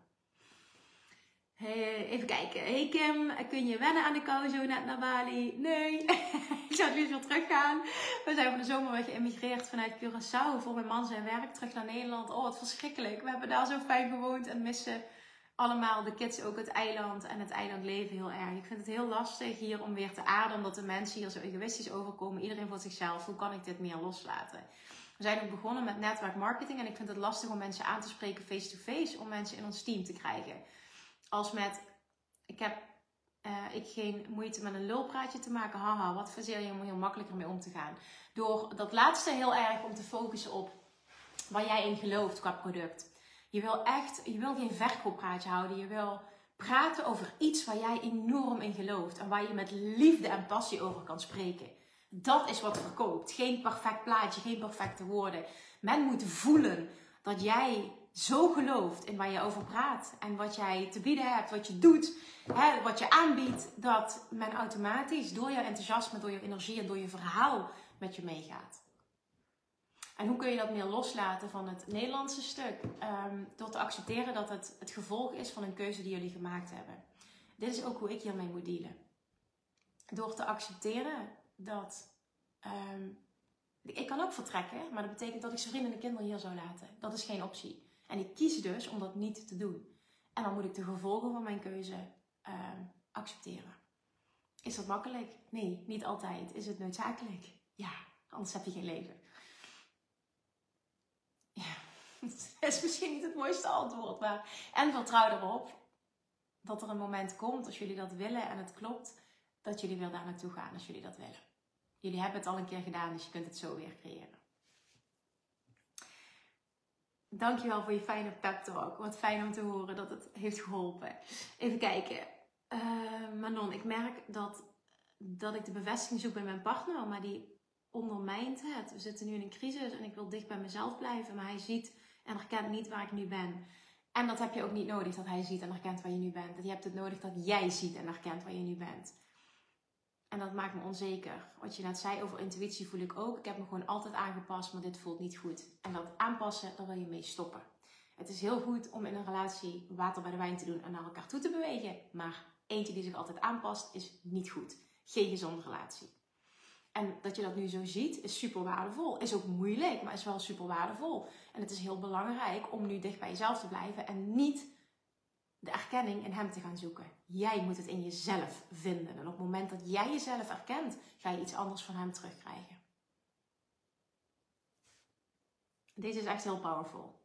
Hey, even kijken. Hey Kim, kun je wennen aan de kou zo net naar Bali? Nee, ik zou het liefst weer teruggaan. We zijn van de zomer weer geëmigreerd vanuit Curaçao voor mijn man zijn werk. Terug naar Nederland. Oh, wat verschrikkelijk. We hebben daar zo fijn gewoond en missen allemaal de kids ook het eiland en het eilandleven heel erg. Ik vind het heel lastig hier om weer te aarden, omdat de mensen hier zo egoïstisch overkomen. Iedereen voor zichzelf. Hoe kan ik dit meer loslaten? We zijn ook begonnen met netwerkmarketing en ik vind het lastig om mensen aan te spreken face-to-face, om mensen in ons team te krijgen. Als met, ik heb uh, ik geen moeite met een lulpraatje te maken. Haha, wat verzeer je om hier makkelijker mee om te gaan. Door dat laatste heel erg om te focussen op waar jij in gelooft qua product. Je wil echt, je wil geen verkooppraatje houden. Je wil praten over iets waar jij enorm in gelooft. En waar je met liefde en passie over kan spreken. Dat is wat verkoopt. Geen perfect plaatje, geen perfecte woorden. Men moet voelen dat jij zo gelooft in waar je over praat. En wat jij te bieden hebt, wat je doet, hè, wat je aanbiedt. Dat men automatisch door jouw enthousiasme, door je energie en door je verhaal met je meegaat. En hoe kun je dat meer loslaten van het Nederlandse stuk? Um, door te accepteren dat het het gevolg is van een keuze die jullie gemaakt hebben. Dit is ook hoe ik hiermee moet dealen. Door te accepteren dat... Um, ik kan ook vertrekken, maar dat betekent dat ik zijn vrienden en de kinderen hier zou laten. Dat is geen optie. En ik kies dus om dat niet te doen. En dan moet ik de gevolgen van mijn keuze um, accepteren. Is dat makkelijk? Nee, niet altijd. Is het noodzakelijk? Ja, anders heb je geen leven. Ja, dat is misschien niet het mooiste antwoord, maar... En vertrouw erop dat er een moment komt, als jullie dat willen en het klopt, dat jullie weer daar naartoe gaan als jullie dat willen. Jullie hebben het al een keer gedaan, dus je kunt het zo weer creëren. Dankjewel voor je fijne pep talk. Wat fijn om te horen dat het heeft geholpen. Even kijken. Uh, Manon, ik merk dat, dat ik de bevestiging zoek bij mijn partner, maar die ondermijnt het. We zitten nu in een crisis en ik wil dicht bij mezelf blijven, maar hij ziet en herkent niet waar ik nu ben. En dat heb je ook niet nodig, dat hij ziet en herkent waar je nu bent. Je hebt het nodig dat jij ziet en herkent waar je nu bent. En dat maakt me onzeker. Wat je net zei over intuïtie voel ik ook. Ik heb me gewoon altijd aangepast, maar dit voelt niet goed. En dat aanpassen, daar wil je mee stoppen. Het is heel goed om in een relatie water bij de wijn te doen en naar elkaar toe te bewegen. Maar eentje die zich altijd aanpast is niet goed. Geen gezonde relatie. En dat je dat nu zo ziet, is super waardevol. Is ook moeilijk, maar is wel super waardevol. En het is heel belangrijk om nu dicht bij jezelf te blijven en niet de erkenning in hem te gaan zoeken. Jij moet het in jezelf vinden. En op het moment dat jij jezelf erkent, ga je iets anders van hem terugkrijgen. Deze is echt heel powerful.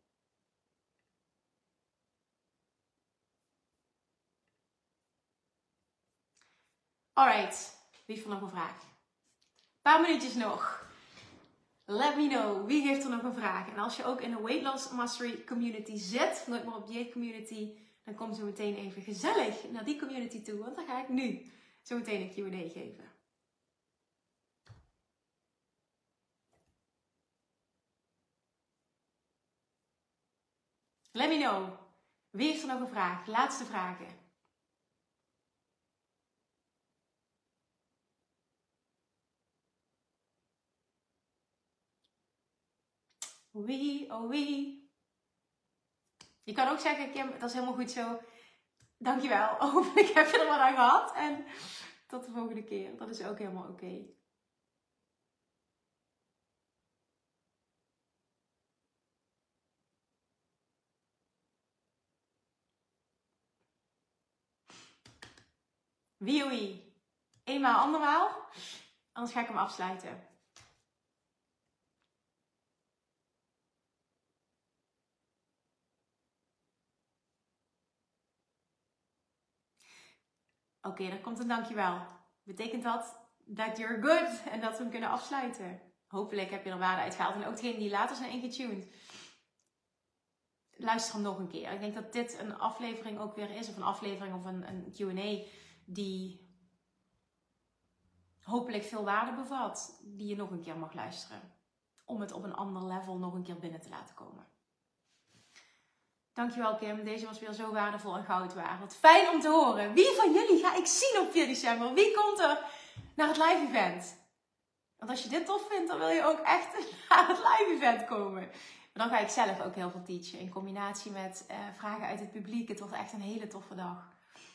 Alright, wie heeft er nog een vraag? Een paar minuutjes nog. Let me know, wie heeft er nog een vraag? En als je ook in de Weight Loss Mastery community zit, nooit meer op dieet community, dan kom zo meteen even gezellig naar die community toe. Want dan ga ik nu zo meteen een Q en A geven. Let me know. Wie heeft er nog een vraag? Laatste vragen. Wie, oh wie. Je kan ook zeggen, Kim, dat is helemaal goed zo. Dankjewel. Hopelijk heb je er wat aan gehad. En tot de volgende keer. Dat is ook helemaal oké. Okay. Wie, oh wie. Eenmaal, andermaal. Anders ga ik hem afsluiten. Oké, okay, dan komt een dankjewel. Betekent dat dat you're good en dat we hem kunnen afsluiten? Hopelijk heb je er waarde uitgehaald. En ook degenen die later zijn ingetuned. Luister hem nog een keer. Ik denk dat dit een aflevering ook weer is. Of een aflevering of een, een Q en A die hopelijk veel waarde bevat. Die je nog een keer mag luisteren. Om het op een ander level nog een keer binnen te laten komen. Dankjewel Kim, deze was weer zo waardevol en goud waard. Wat fijn om te horen. Wie van jullie ga ik zien op vier december? Wie komt er naar het live event? Want als je dit tof vindt, dan wil je ook echt naar het live event komen. Maar dan ga ik zelf ook heel veel teachen. In combinatie met uh, vragen uit het publiek. Het wordt echt een hele toffe dag.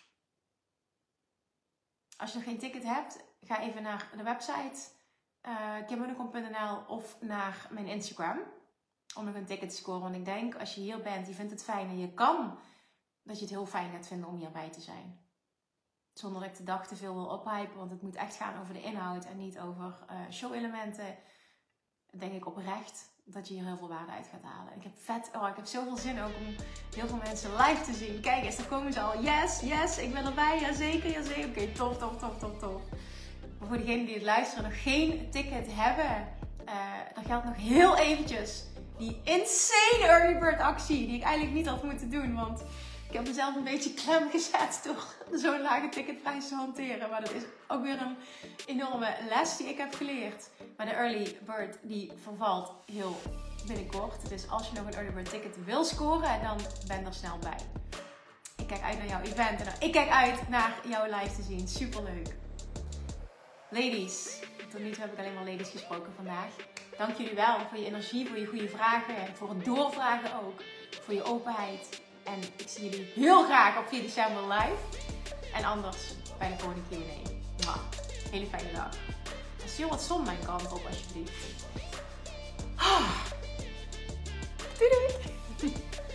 Als je nog geen ticket hebt, ga even naar de website uh, kim munnekom punt n l of naar mijn Instagram. Om nog een ticket te scoren. Want ik denk, als je hier bent, je vindt het fijn en je kan, dat je het heel fijn gaat vinden om hierbij te zijn. Zonder dat ik de dag te veel wil ophypen. Want het moet echt gaan over de inhoud en niet over uh, show-elementen. Denk ik oprecht dat je hier heel veel waarde uit gaat halen. Ik heb vet, oh, ik heb zoveel zin ook om heel veel mensen live te zien. Kijk eens, daar komen ze al. Yes, yes, ik ben erbij. Jazeker, jazeker. Oké, okay, tof, tof, tof, tof, tof. Maar voor degenen die het luisteren nog geen ticket hebben, uh, dan geldt nog heel eventjes die insane early bird actie, die ik eigenlijk niet had moeten doen, want ik heb mezelf een beetje klem gezet door zo'n lage ticketprijs te hanteren. Maar dat is ook weer een enorme les die ik heb geleerd. Maar de early bird die vervalt heel binnenkort. Dus als je nog een early bird ticket wil scoren, dan ben er snel bij. Ik kijk uit naar jouw event en ik kijk uit naar jou live te zien. Superleuk. Ladies, tot nu toe heb ik alleen maar ladies gesproken vandaag. Dank jullie wel voor je energie, voor je goede vragen, voor het doorvragen ook, voor je openheid. En ik zie jullie heel graag op vier december live. En anders bij de volgende Q en A. Hele fijne dag. En stuur wat zon mijn kant op alsjeblieft. Ah. Doei doei.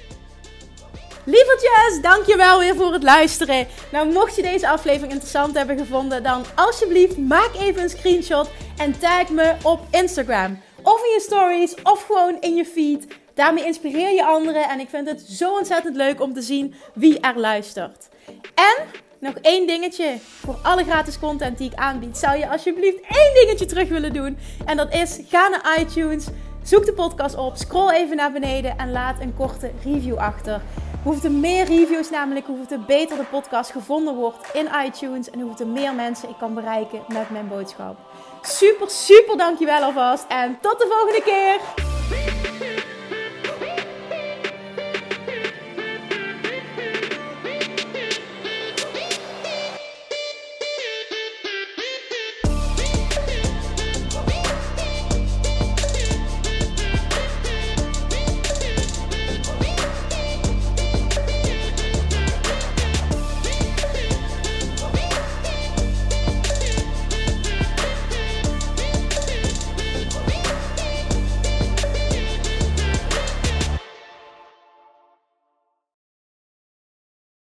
Lievertjes, dankjewel weer voor het luisteren. Nou, mocht je deze aflevering interessant hebben gevonden, dan alsjeblieft maak even een screenshot en tag me op Instagram. Of in je stories, of gewoon in je feed. Daarmee inspireer je anderen en ik vind het zo ontzettend leuk om te zien wie er luistert. En nog één dingetje. Voor alle gratis content die ik aanbied, zou je alsjeblieft één dingetje terug willen doen. En dat is, ga naar iTunes, zoek de podcast op, scroll even naar beneden en laat een korte review achter. Hoeveel te meer reviews namelijk, hoeveel te beter de podcast gevonden wordt in iTunes. En hoeveel te meer mensen ik kan bereiken met mijn boodschap. Super, super dankjewel alvast. En tot de volgende keer!